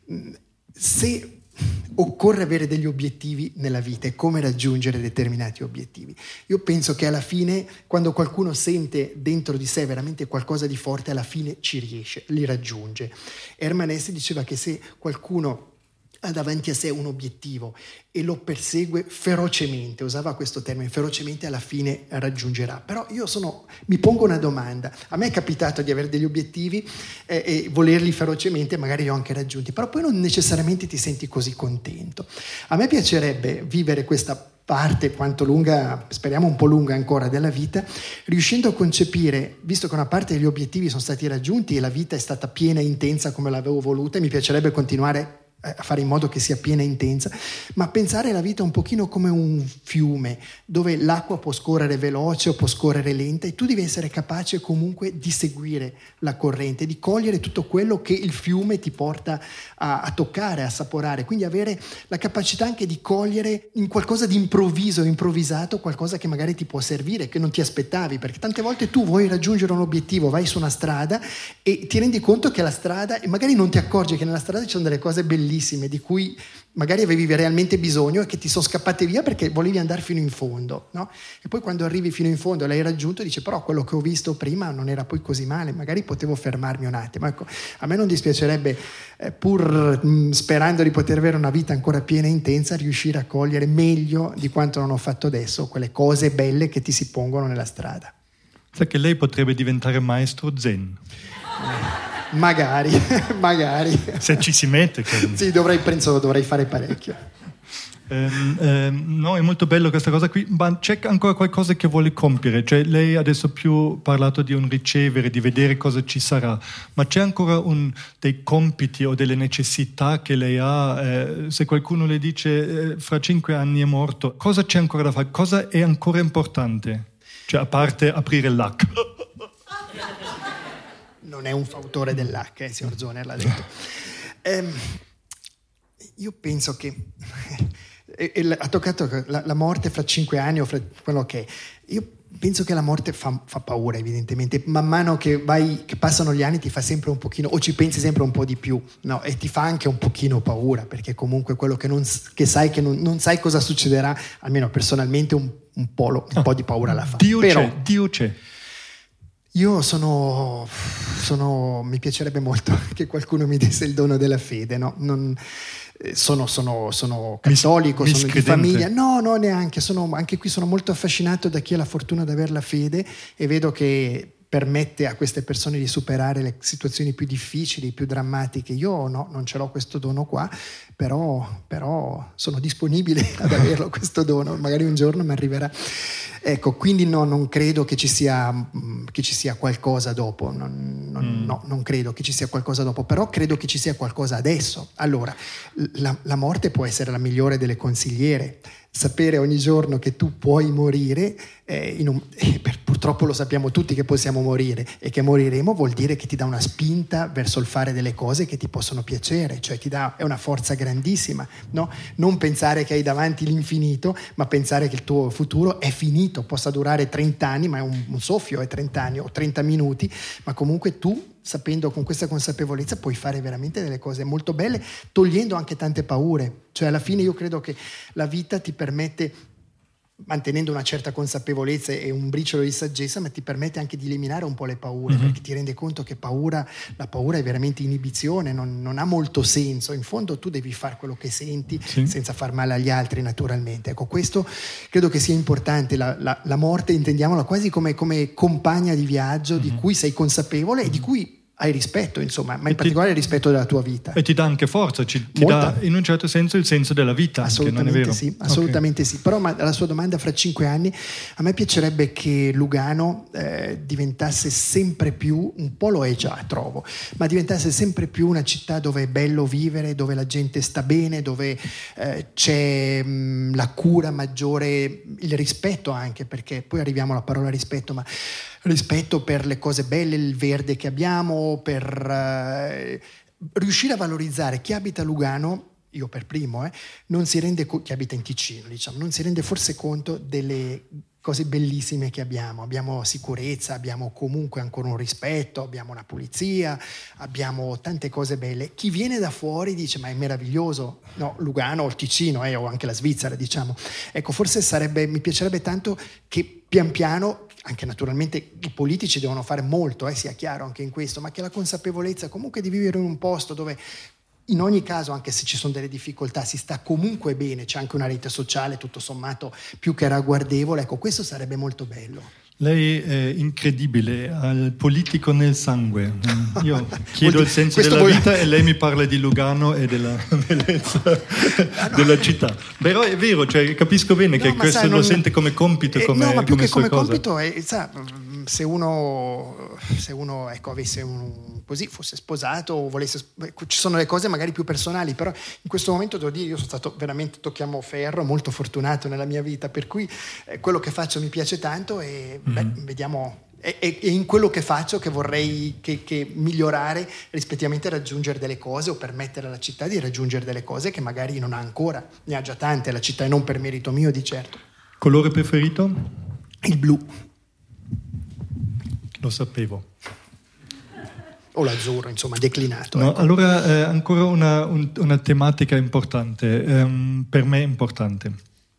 Se occorre avere degli obiettivi nella vita e come raggiungere determinati obiettivi, io penso che alla fine, quando qualcuno sente dentro di sé veramente qualcosa di forte, alla fine ci riesce, li raggiunge. Hermann Hesse diceva che se qualcuno ha davanti a sé un obiettivo e lo persegue ferocemente, usava questo termine, ferocemente, alla fine raggiungerà. Però io sono, mi pongo una domanda. A me è capitato di avere degli obiettivi eh, e volerli ferocemente, magari li ho anche raggiunti, però poi non necessariamente ti senti così contento. A me piacerebbe vivere questa parte, quanto lunga, speriamo un po' lunga ancora, della vita, riuscendo a concepire, visto che una parte degli obiettivi sono stati raggiunti e la vita è stata piena e intensa come l'avevo voluta, e mi piacerebbe continuare a fare in modo che sia piena e intensa, ma pensare alla vita un pochino come un fiume dove l'acqua può scorrere veloce o può scorrere lenta e tu devi essere capace comunque di seguire la corrente, di cogliere tutto quello che il fiume ti porta a, a toccare, a assaporare, quindi avere la capacità anche di cogliere in qualcosa di improvviso, improvvisato, qualcosa che magari ti può servire, che non ti aspettavi, perché tante volte tu vuoi raggiungere un obiettivo, vai su una strada e ti rendi conto che la strada, e magari non ti accorgi che nella strada ci sono delle cose bellissime di cui magari avevi realmente bisogno e che ti sono scappate via perché volevi andare fino in fondo, no? E poi quando arrivi fino in fondo e l'hai raggiunto dici però quello che ho visto prima non era poi così male, magari potevo fermarmi un attimo. Ecco, a me non dispiacerebbe, eh, pur mh, sperando di poter avere una vita ancora piena e intensa, riuscire a cogliere meglio di quanto non ho fatto adesso quelle cose belle che ti si pongono nella strada. Sai che lei potrebbe diventare maestro zen? Magari, magari. Se ci si mette. Che... Sì, dovrei, penso, dovrei fare parecchio. Um, um, no, è molto bello questa cosa qui, ma c'è ancora qualcosa che vuole compiere, cioè lei adesso più parlato di un ricevere, di vedere cosa ci sarà, ma c'è ancora un, dei compiti o delle necessità che lei ha, eh, se qualcuno le dice eh, fra cinque anni è morto, cosa c'è ancora da fare, cosa è ancora importante, cioè a parte aprire l'H. Non è un fautore dell'H, eh, signor Zoner l'ha detto. Eh, io penso che eh, eh, ha toccato la, la morte fra cinque anni o fra quello che è. Io penso che la morte fa, fa paura, evidentemente. Man mano che vai, che passano gli anni ti fa sempre un pochino, o ci pensi sempre un po' di più, no? E ti fa anche un pochino paura, perché comunque quello che, non, che sai che non, non sai cosa succederà, almeno personalmente un, un, po', lo, un po' di paura la fa. Dio Però, c'è, Dio c'è. Io sono, sono, mi piacerebbe molto che qualcuno mi desse il dono della fede, no? Non, sono, sono, sono cattolico, Mis, sono di famiglia, no, no, neanche, sono, anche qui sono molto affascinato da chi ha la fortuna di avere la fede e vedo che permette a queste persone di superare le situazioni più difficili, più drammatiche. Io no, non ce l'ho questo dono qua, però, però sono disponibile ad averlo questo dono, magari un giorno mi arriverà. Ecco, quindi no, non credo che ci sia, che ci sia qualcosa dopo, non, non, mm. no, non credo che ci sia qualcosa dopo, però credo che ci sia qualcosa adesso. Allora, la, la morte può essere la migliore delle consigliere. Sapere ogni giorno che tu puoi morire, eh, in un, eh, per, purtroppo lo sappiamo tutti che possiamo morire e che moriremo, vuol dire che ti dà una spinta verso il fare delle cose che ti possono piacere, cioè ti dà, è una forza grandissima, no? Non pensare che hai davanti l'infinito, ma pensare che il tuo futuro è finito, possa durare trenta anni, ma è un, un soffio, è trenta anni o trenta minuti, ma comunque tu, sapendo con questa consapevolezza, puoi fare veramente delle cose molto belle, togliendo anche tante paure. Cioè alla fine io credo che la vita ti permette, mantenendo una certa consapevolezza e un briciolo di saggezza, ma ti permette anche di eliminare un po' le paure, mm-hmm. perché ti rende conto che paura, la paura è veramente inibizione, non, non ha molto senso. In fondo tu devi fare quello che senti, sì. senza far male agli altri, naturalmente. Ecco, questo credo che sia importante. La, la, la morte intendiamola quasi come, come compagna di viaggio, mm-hmm. di cui sei consapevole mm-hmm. e di cui hai rispetto, insomma, ma in particolare il rispetto della tua vita. E ti dà anche forza, ci, ti dà in un certo senso il senso della vita. Assolutamente anche, non è vero? sì, assolutamente okay. sì. Però ma, la sua domanda, fra cinque anni, a me piacerebbe che Lugano eh, diventasse sempre più, un po' lo è già, trovo, ma diventasse sempre più una città dove è bello vivere, dove la gente sta bene, dove eh, c'è mh, la cura maggiore, il rispetto anche, perché poi arriviamo alla parola rispetto, ma rispetto per le cose belle, il verde che abbiamo, per eh, riuscire a valorizzare chi abita a Lugano, io per primo, eh, non si rende co- chi abita in Ticino, diciamo, non si rende forse conto delle cose bellissime che abbiamo. Abbiamo sicurezza, abbiamo comunque ancora un rispetto, abbiamo una pulizia, abbiamo tante cose belle. Chi viene da fuori dice ma è meraviglioso, no, Lugano o il Ticino eh, o anche la Svizzera, diciamo. Ecco, forse sarebbe, mi piacerebbe tanto che pian piano, anche naturalmente i politici devono fare molto, eh, sia chiaro anche in questo, ma che la consapevolezza comunque di vivere in un posto dove in ogni caso, anche se ci sono delle difficoltà, si sta comunque bene, c'è anche una rete sociale tutto sommato più che ragguardevole, ecco, questo sarebbe molto bello. Lei è incredibile, ha il politico nel sangue. Io chiedo il senso della voi... vita e lei mi parla di Lugano e della bellezza ah, no. della città. Però è vero, cioè, capisco bene no, che questo sai, lo non... sente come compito. Eh, come, no, ma più come che come cosa. compito è, sa, se uno, se uno ecco, avesse un, così, fosse sposato o volesse, ci sono le cose magari più personali, però in questo momento devo dire, io sono stato veramente, tocchiamo ferro, molto fortunato nella mia vita, per cui eh, quello che faccio mi piace tanto e beh, mm-hmm. vediamo, è, è in quello che faccio che vorrei che, che migliorare rispettivamente a raggiungere delle cose o permettere alla città di raggiungere delle cose che magari non ha ancora, ne ha già tante la città e non per merito mio di certo. Colore preferito? Il blu. Lo sapevo. O l'azzurro, insomma, declinato. No, ecco. Allora eh, ancora una, un, una tematica importante, ehm, per me importante.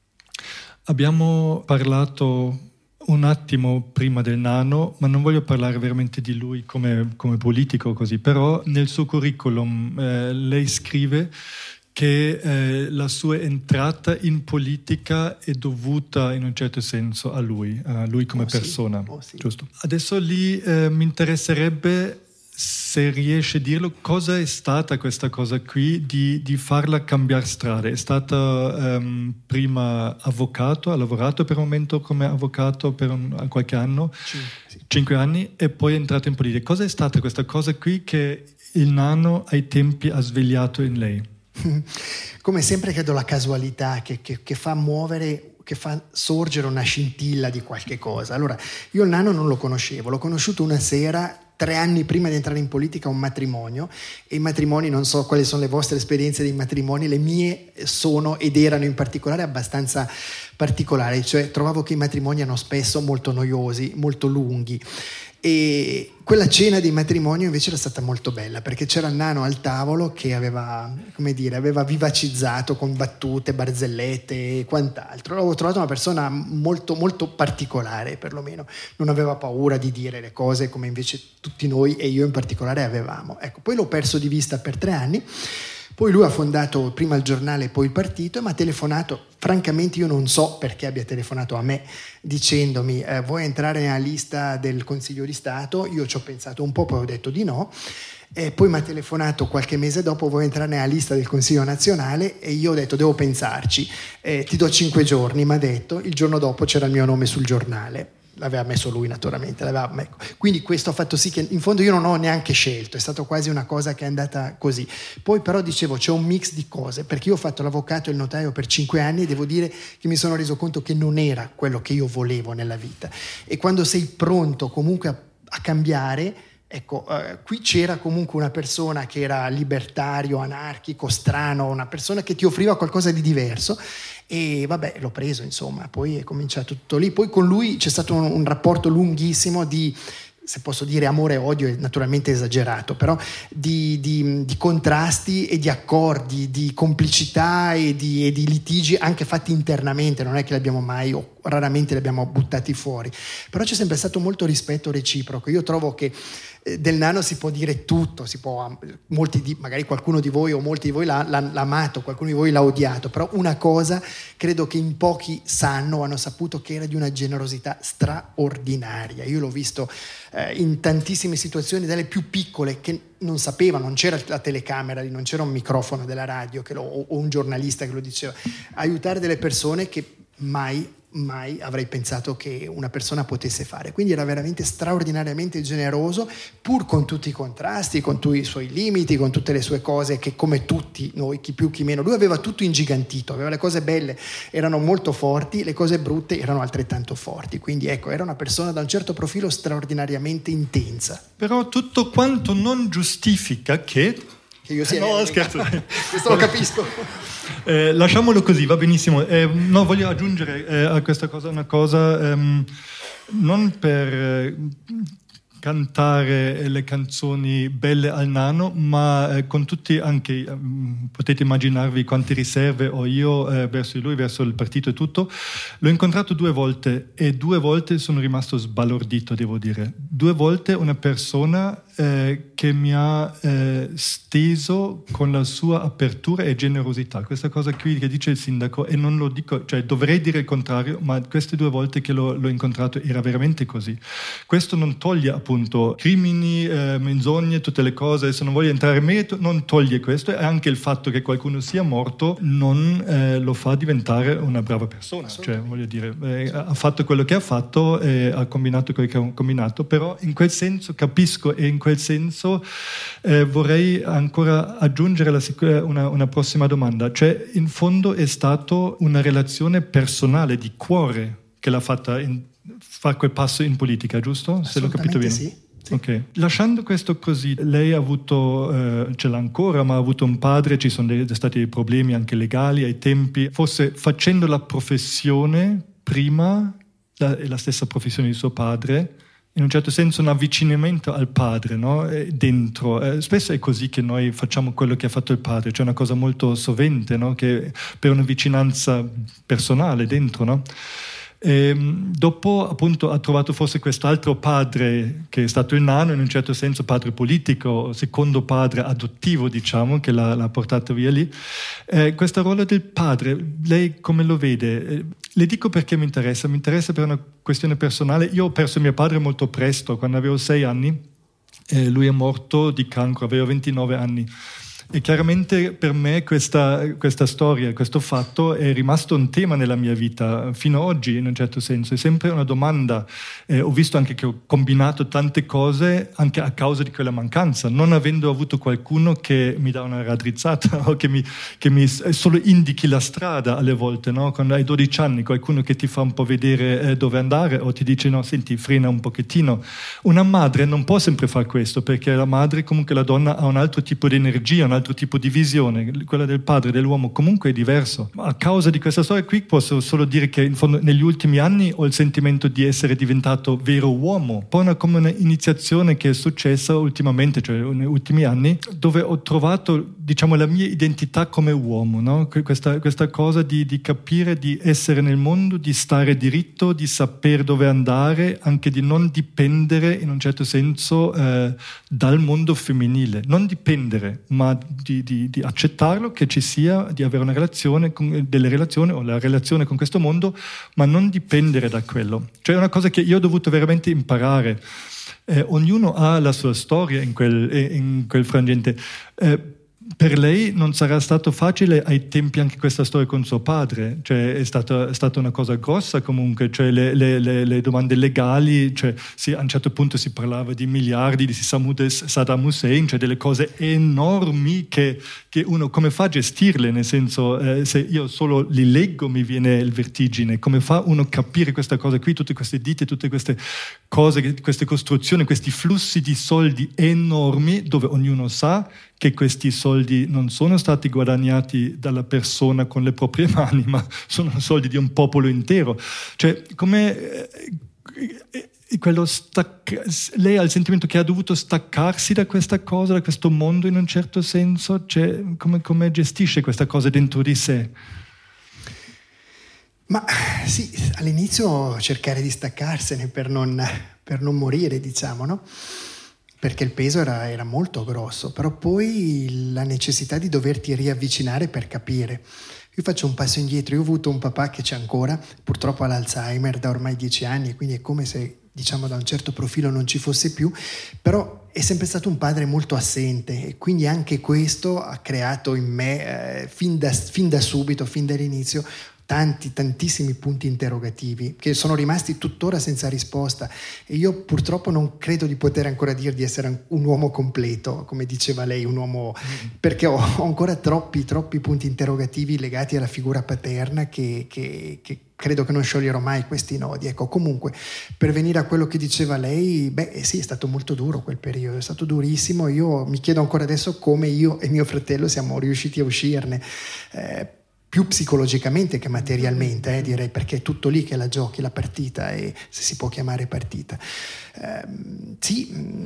Abbiamo parlato un attimo prima del nano, ma non voglio parlare veramente di lui come, come politico così, però nel suo curriculum eh, lei scrive che eh, la sua entrata in politica è dovuta in un certo senso a lui, a lui come oh, persona. Sì. Oh, sì. Giusto. Adesso lì eh, mi interesserebbe, se riesce a dirlo, cosa è stata questa cosa qui di, di farla cambiare strada. È stata um, prima avvocato, ha lavorato per un momento come avvocato per un, qualche anno, Cinque, sì. cinque anni, e poi è entrato in politica. Cosa è stata questa cosa qui che il nano ai tempi ha svegliato in lei? Come sempre credo la casualità che, che, che fa muovere, che fa sorgere una scintilla di qualche cosa. Allora, io il nano non lo conoscevo, l'ho conosciuto una sera, tre anni prima di entrare in politica, un matrimonio, e i matrimoni, non so quali sono le vostre esperienze dei matrimoni, le mie sono ed erano in particolare abbastanza particolari, cioè trovavo che i matrimoni erano spesso molto noiosi, molto lunghi. E quella cena di matrimonio invece era stata molto bella, perché c'era il nano al tavolo che aveva, come dire, aveva vivacizzato con battute, barzellette e quant'altro. L'avevo trovato una persona molto, molto particolare, perlomeno non aveva paura di dire le cose come invece tutti noi e io in particolare avevamo. Ecco, poi l'ho perso di vista per tre anni. Poi lui ha fondato prima il giornale e poi il partito e mi ha telefonato. Francamente io non so perché abbia telefonato a me dicendomi eh, vuoi entrare nella lista del Consiglio di Stato? Io ci ho pensato un po', poi ho detto di no. E poi mi ha telefonato qualche mese dopo, vuoi entrare nella lista del Consiglio nazionale? E io ho detto devo pensarci, eh, ti do cinque giorni, mi ha detto. Il giorno dopo c'era il mio nome sul giornale. L'aveva messo lui naturalmente, l'aveva, ecco. Quindi questo ha fatto sì che in fondo io non ho neanche scelto, è stato quasi una cosa che è andata così. Poi però dicevo c'è un mix di cose, perché io ho fatto l'avvocato e il notaio per cinque anni e devo dire che mi sono reso conto che non era quello che io volevo nella vita, e quando sei pronto comunque a, a cambiare, ecco, eh, qui c'era comunque una persona che era libertario, anarchico, strano, una persona che ti offriva qualcosa di diverso. E vabbè, l'ho preso, insomma, poi è cominciato tutto lì. Poi con lui c'è stato un, un rapporto lunghissimo di, se posso dire amore e odio, è naturalmente esagerato, però di, di, di contrasti e di accordi, di complicità e di, e di litigi anche fatti internamente, non è che li abbiamo mai o raramente li abbiamo buttati fuori, però c'è sempre stato molto rispetto reciproco. Io trovo che del Nano si può dire tutto, si può, molti di, magari qualcuno di voi o molti di voi l'ha, l'ha, l'ha amato, qualcuno di voi l'ha odiato, però una cosa credo che in pochi sanno, hanno saputo che era di una generosità straordinaria. Io l'ho visto eh, in tantissime situazioni, dalle più piccole, che non sapeva, non c'era la telecamera lì, non c'era un microfono della radio che lo, o un giornalista che lo diceva, aiutare delle persone che mai mai avrei pensato che una persona potesse fare. Quindi era veramente straordinariamente generoso, pur con tutti i contrasti, con tutti i suoi limiti, con tutte le sue cose che, come tutti noi, chi più chi meno, lui aveva tutto ingigantito, aveva le cose belle, erano molto forti, le cose brutte erano altrettanto forti. Quindi ecco, era una persona da un certo profilo straordinariamente intensa. Però tutto quanto non giustifica che... Che io sia... No, scherzo. Questo lo capisco. Eh, lasciamolo così, va benissimo. Eh, no, voglio aggiungere eh, a questa cosa una cosa, ehm, non per eh, cantare le canzoni belle al Nano, ma eh, con tutti anche, eh, potete immaginarvi quante riserve ho io eh, verso di lui, verso il partito e tutto. L'ho incontrato due volte e due volte sono rimasto sbalordito, devo dire. Due volte una persona eh, che mi ha eh, steso con la sua apertura e generosità. Questa cosa qui che dice il sindaco, e non lo dico, cioè dovrei dire il contrario, ma queste due volte che l'ho, l'ho incontrato era veramente così. Questo non toglie appunto crimini, eh, menzogne, tutte le cose, se non voglio entrare in merito, non toglie questo, e anche il fatto che qualcuno sia morto non eh, lo fa diventare una brava persona, cioè voglio dire, eh, ha fatto quello che ha fatto, eh, ha combinato quello che ha combinato, però in quel senso capisco, e in quel senso eh, vorrei ancora aggiungere la, una, una prossima domanda, cioè in fondo è stato una relazione personale di cuore che l'ha fatta in, fare quel passo in politica, giusto? Se l'ho capito bene. Sì. Sì. Ok. Lasciando questo così, lei ha avuto, eh, ce l'ha ancora, ma ha avuto un padre, ci sono dei, stati dei problemi anche legali ai tempi, forse facendo la professione prima, la, la stessa professione di suo padre, in un certo senso un avvicinamento al padre, no? Dentro. Eh, spesso è così che noi facciamo quello che ha fatto il padre, cioè una cosa molto sovente, no? Che per una vicinanza personale dentro, no? E dopo appunto ha trovato forse quest'altro padre che è stato il Nano, in un certo senso padre politico, secondo padre adottivo, diciamo, che l'ha, l'ha portato via lì. Eh, questa ruolo del padre, lei come lo vede? Eh, le dico perché mi interessa, mi interessa per una questione personale. Io ho perso mio padre molto presto, quando avevo sei anni, eh, lui è morto di cancro, avevo ventinove anni. E chiaramente per me questa, questa storia, questo fatto è rimasto un tema nella mia vita fino ad oggi, in un certo senso. È sempre una domanda. Eh, ho visto anche che ho combinato tante cose anche a causa di quella mancanza, non avendo avuto qualcuno che mi dà una raddrizzata o che mi, che mi solo indichi la strada alle volte, no? Quando hai dodici anni, qualcuno che ti fa un po' vedere eh, dove andare o ti dice no, senti, frena un pochettino. Una madre non può sempre fare questo, perché la madre, comunque la donna, ha un altro tipo di energia, un altro tipo di visione, quella del padre, dell'uomo, comunque è diverso. A causa di questa storia qui posso solo dire che in fondo negli ultimi anni ho il sentimento di essere diventato vero uomo, poi una, come un'iniziazione che è successa ultimamente, cioè negli ultimi anni, dove ho trovato, diciamo, la mia identità come uomo, no? Questa, questa cosa di, di capire di essere nel mondo, di stare diritto, di sapere dove andare, anche di non dipendere in un certo senso eh, dal mondo femminile, non dipendere, ma di, di, di accettarlo, che ci sia, di avere una relazione, con, delle relazioni o la relazione con questo mondo, ma non dipendere da quello. Cioè è una cosa che io ho dovuto veramente imparare. Eh, ognuno ha la sua storia in quel, in quel frangente. Eh, Per lei non sarà stato facile ai tempi anche questa storia con suo padre, cioè è stata, è stata una cosa grossa comunque, cioè le, le, le, le domande legali, cioè sì, a un certo punto si parlava di miliardi di Saddam Hussein, cioè delle cose enormi che, che uno come fa a gestirle, nel senso eh, se io solo li leggo mi viene il vertigine, come fa uno a capire questa cosa qui, tutte queste ditte, tutte queste cose, queste costruzioni, questi flussi di soldi enormi dove ognuno sa che questi soldi non sono stati guadagnati dalla persona con le proprie mani, ma sono soldi di un popolo intero. Cioè, come eh, quello stacca- lei ha il sentimento che ha dovuto staccarsi da questa cosa, da questo mondo in un certo senso? Cioè, come, come gestisce questa cosa dentro di sé? Ma sì, all'inizio cercare di staccarsene per non, per non morire, diciamo, no? perché il peso era, era molto grosso, però poi la necessità di doverti riavvicinare per capire. Io faccio un passo indietro, io ho avuto un papà che c'è ancora, purtroppo ha l'Alzheimer da ormai dieci anni, quindi è come se, diciamo, da un certo profilo non ci fosse più, però è sempre stato un padre molto assente e quindi anche questo ha creato in me, eh, fin, da, fin da subito, fin dall'inizio, tanti, tantissimi punti interrogativi che sono rimasti tuttora senza risposta, e io purtroppo non credo di poter ancora dire di essere un uomo completo, come diceva lei, un uomo, perché ho, ho ancora troppi, troppi punti interrogativi legati alla figura paterna che, che, che credo che non scioglierò mai questi nodi. Ecco, comunque, per venire a quello che diceva lei, beh sì, è stato molto duro quel periodo, è stato durissimo. Io mi chiedo ancora adesso come io e mio fratello siamo riusciti a uscirne, eh, più psicologicamente che materialmente, eh, direi, perché è tutto lì che la giochi la partita, e se si può chiamare partita. Eh, sì,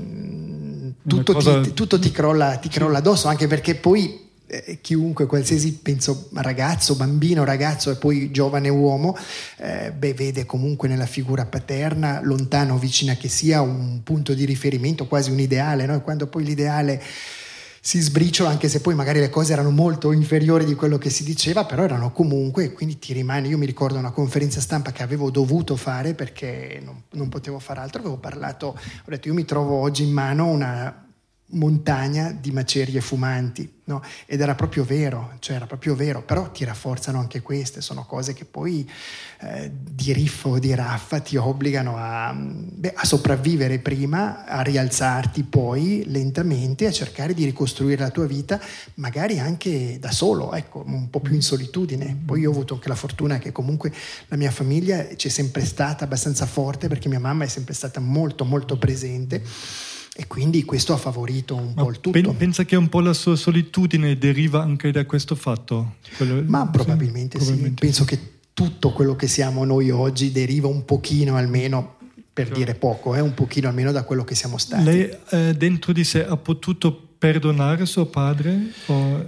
mh, tutto, cosa... ti, tutto ti crolla, ti crolla addosso, anche perché poi eh, chiunque, qualsiasi, penso, ragazzo, bambino, ragazzo e poi giovane uomo, eh, beh, vede comunque nella figura paterna, lontana o vicina che sia, un punto di riferimento, quasi un ideale, no? E quando poi l'ideale si sbriciola, anche se poi magari le cose erano molto inferiori di quello che si diceva, però erano comunque, quindi ti rimane. Io mi ricordo una conferenza stampa che avevo dovuto fare perché non, non potevo fare altro, avevo parlato, ho detto io mi trovo oggi in mano una montagna di macerie fumanti, no? Ed era proprio vero, cioè era proprio vero, però ti rafforzano anche queste, sono cose che poi eh, di riffa o di raffa ti obbligano a, beh, a sopravvivere prima, a rialzarti poi lentamente, a cercare di ricostruire la tua vita, magari anche da solo, ecco, un po' più in solitudine. Poi io ho avuto anche la fortuna che comunque la mia famiglia c'è sempre stata abbastanza forte, perché mia mamma è sempre stata molto molto presente, e quindi questo ha favorito un Ma po' il tutto. Pensa che un po' la sua solitudine deriva anche da questo fatto? Quello... Ma probabilmente sì, probabilmente sì. Penso che tutto quello che siamo noi oggi deriva un pochino, almeno, per cioè, dire poco, eh, un pochino almeno da quello che siamo stati. Lei eh, dentro di sé ha potuto perdonare suo padre? O...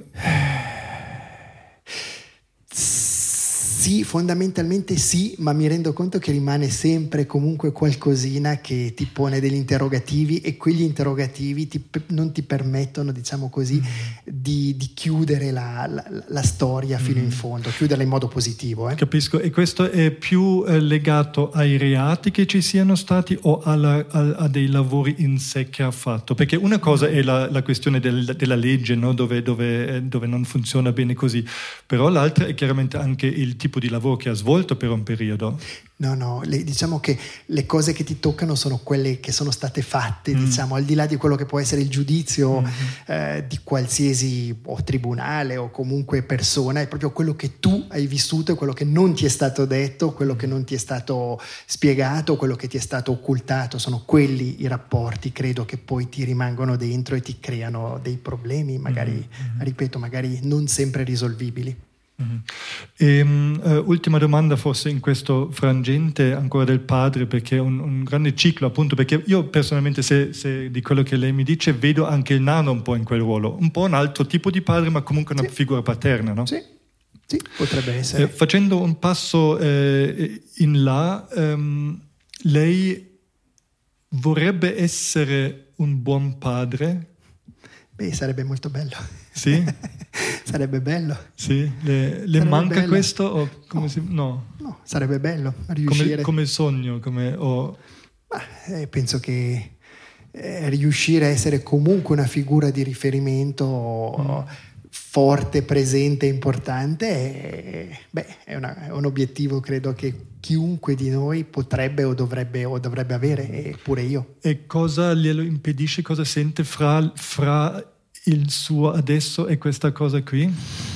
Sì, fondamentalmente sì, ma mi rendo conto che rimane sempre comunque qualcosina che ti pone degli interrogativi, e quegli interrogativi ti, non ti permettono, diciamo così, mm. di, di chiudere la, la, la storia fino mm. in fondo, chiuderla in modo positivo. Eh? Capisco, e questo è più eh, legato ai reati che ci siano stati o alla, a, a dei lavori in sé che ha fatto? Perché una cosa è la, la questione del, della legge, no? dove, dove, dove non funziona bene così, però l'altra è chiaramente anche il tipo di lavoro che ha svolto per un periodo. No, no, le, diciamo che le cose che ti toccano sono quelle che sono state fatte, mm. diciamo, al di là di quello che può essere il giudizio mm-hmm. eh, di qualsiasi o tribunale o comunque persona, è proprio quello che tu hai vissuto, quello che non ti è stato detto, quello che non ti è stato spiegato, quello che ti è stato occultato. Sono quelli i rapporti, credo, che poi ti rimangono dentro e ti creano dei problemi, magari, mm-hmm. ripeto, magari non sempre risolvibili. Mm-hmm. E, uh, ultima domanda forse in questo frangente ancora del padre, perché è un, un grande ciclo, appunto, perché io personalmente, se, se di quello che lei mi dice, vedo anche il nano un po' in quel ruolo, un po' un altro tipo di padre, ma comunque una sì. figura paterna, no? Sì, sì, potrebbe essere. Eh, facendo un passo eh, in là, um, lei vorrebbe essere un buon padre? Beh, sarebbe molto bello. Sì? Sarebbe bello. Sì? Le, le manca bello. Questo? O come no. Si, no. no, sarebbe bello riuscire. Come, come sogno? Come, o... Ma, eh, penso che eh, riuscire a essere comunque una figura di riferimento mm. forte, presente, importante, è, beh, è, una, è un obiettivo, credo, che chiunque di noi potrebbe o dovrebbe, o dovrebbe avere, e pure io. E cosa glielo impedisce? Cosa sente fra, fra il suo adesso e questa cosa qui?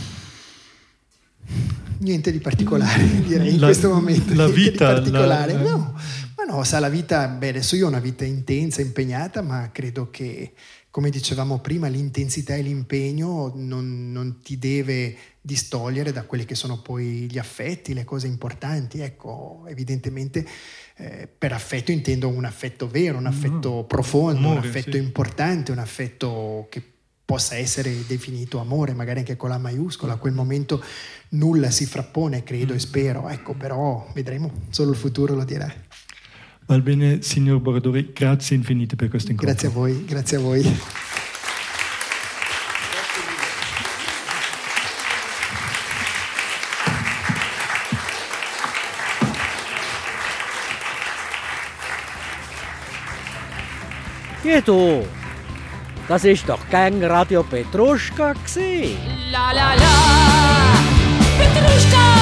Niente di particolare, direi, in la, questo momento. La niente vita, di particolare. La... No, ma no, sa, la vita, beh, adesso io ho una vita intensa, impegnata, ma credo che, come dicevamo prima, l'intensità e l'impegno non, non ti deve distogliere da quelli che sono poi gli affetti, le cose importanti. Ecco, evidentemente eh, per affetto intendo un affetto vero, un affetto mm. profondo, amore, un affetto sì. importante, un affetto che possa essere definito amore, magari anche con la maiuscola. A quel momento nulla si frappone, credo mm. e spero, ecco, però vedremo, solo il futuro lo dirà. Va bene, signor Bordori, grazie infinite per questo incontro. Grazie a voi, grazie a voi. Ja, du, das ist doch Gang Radio Petruschka gsi. La la la, Petruschka!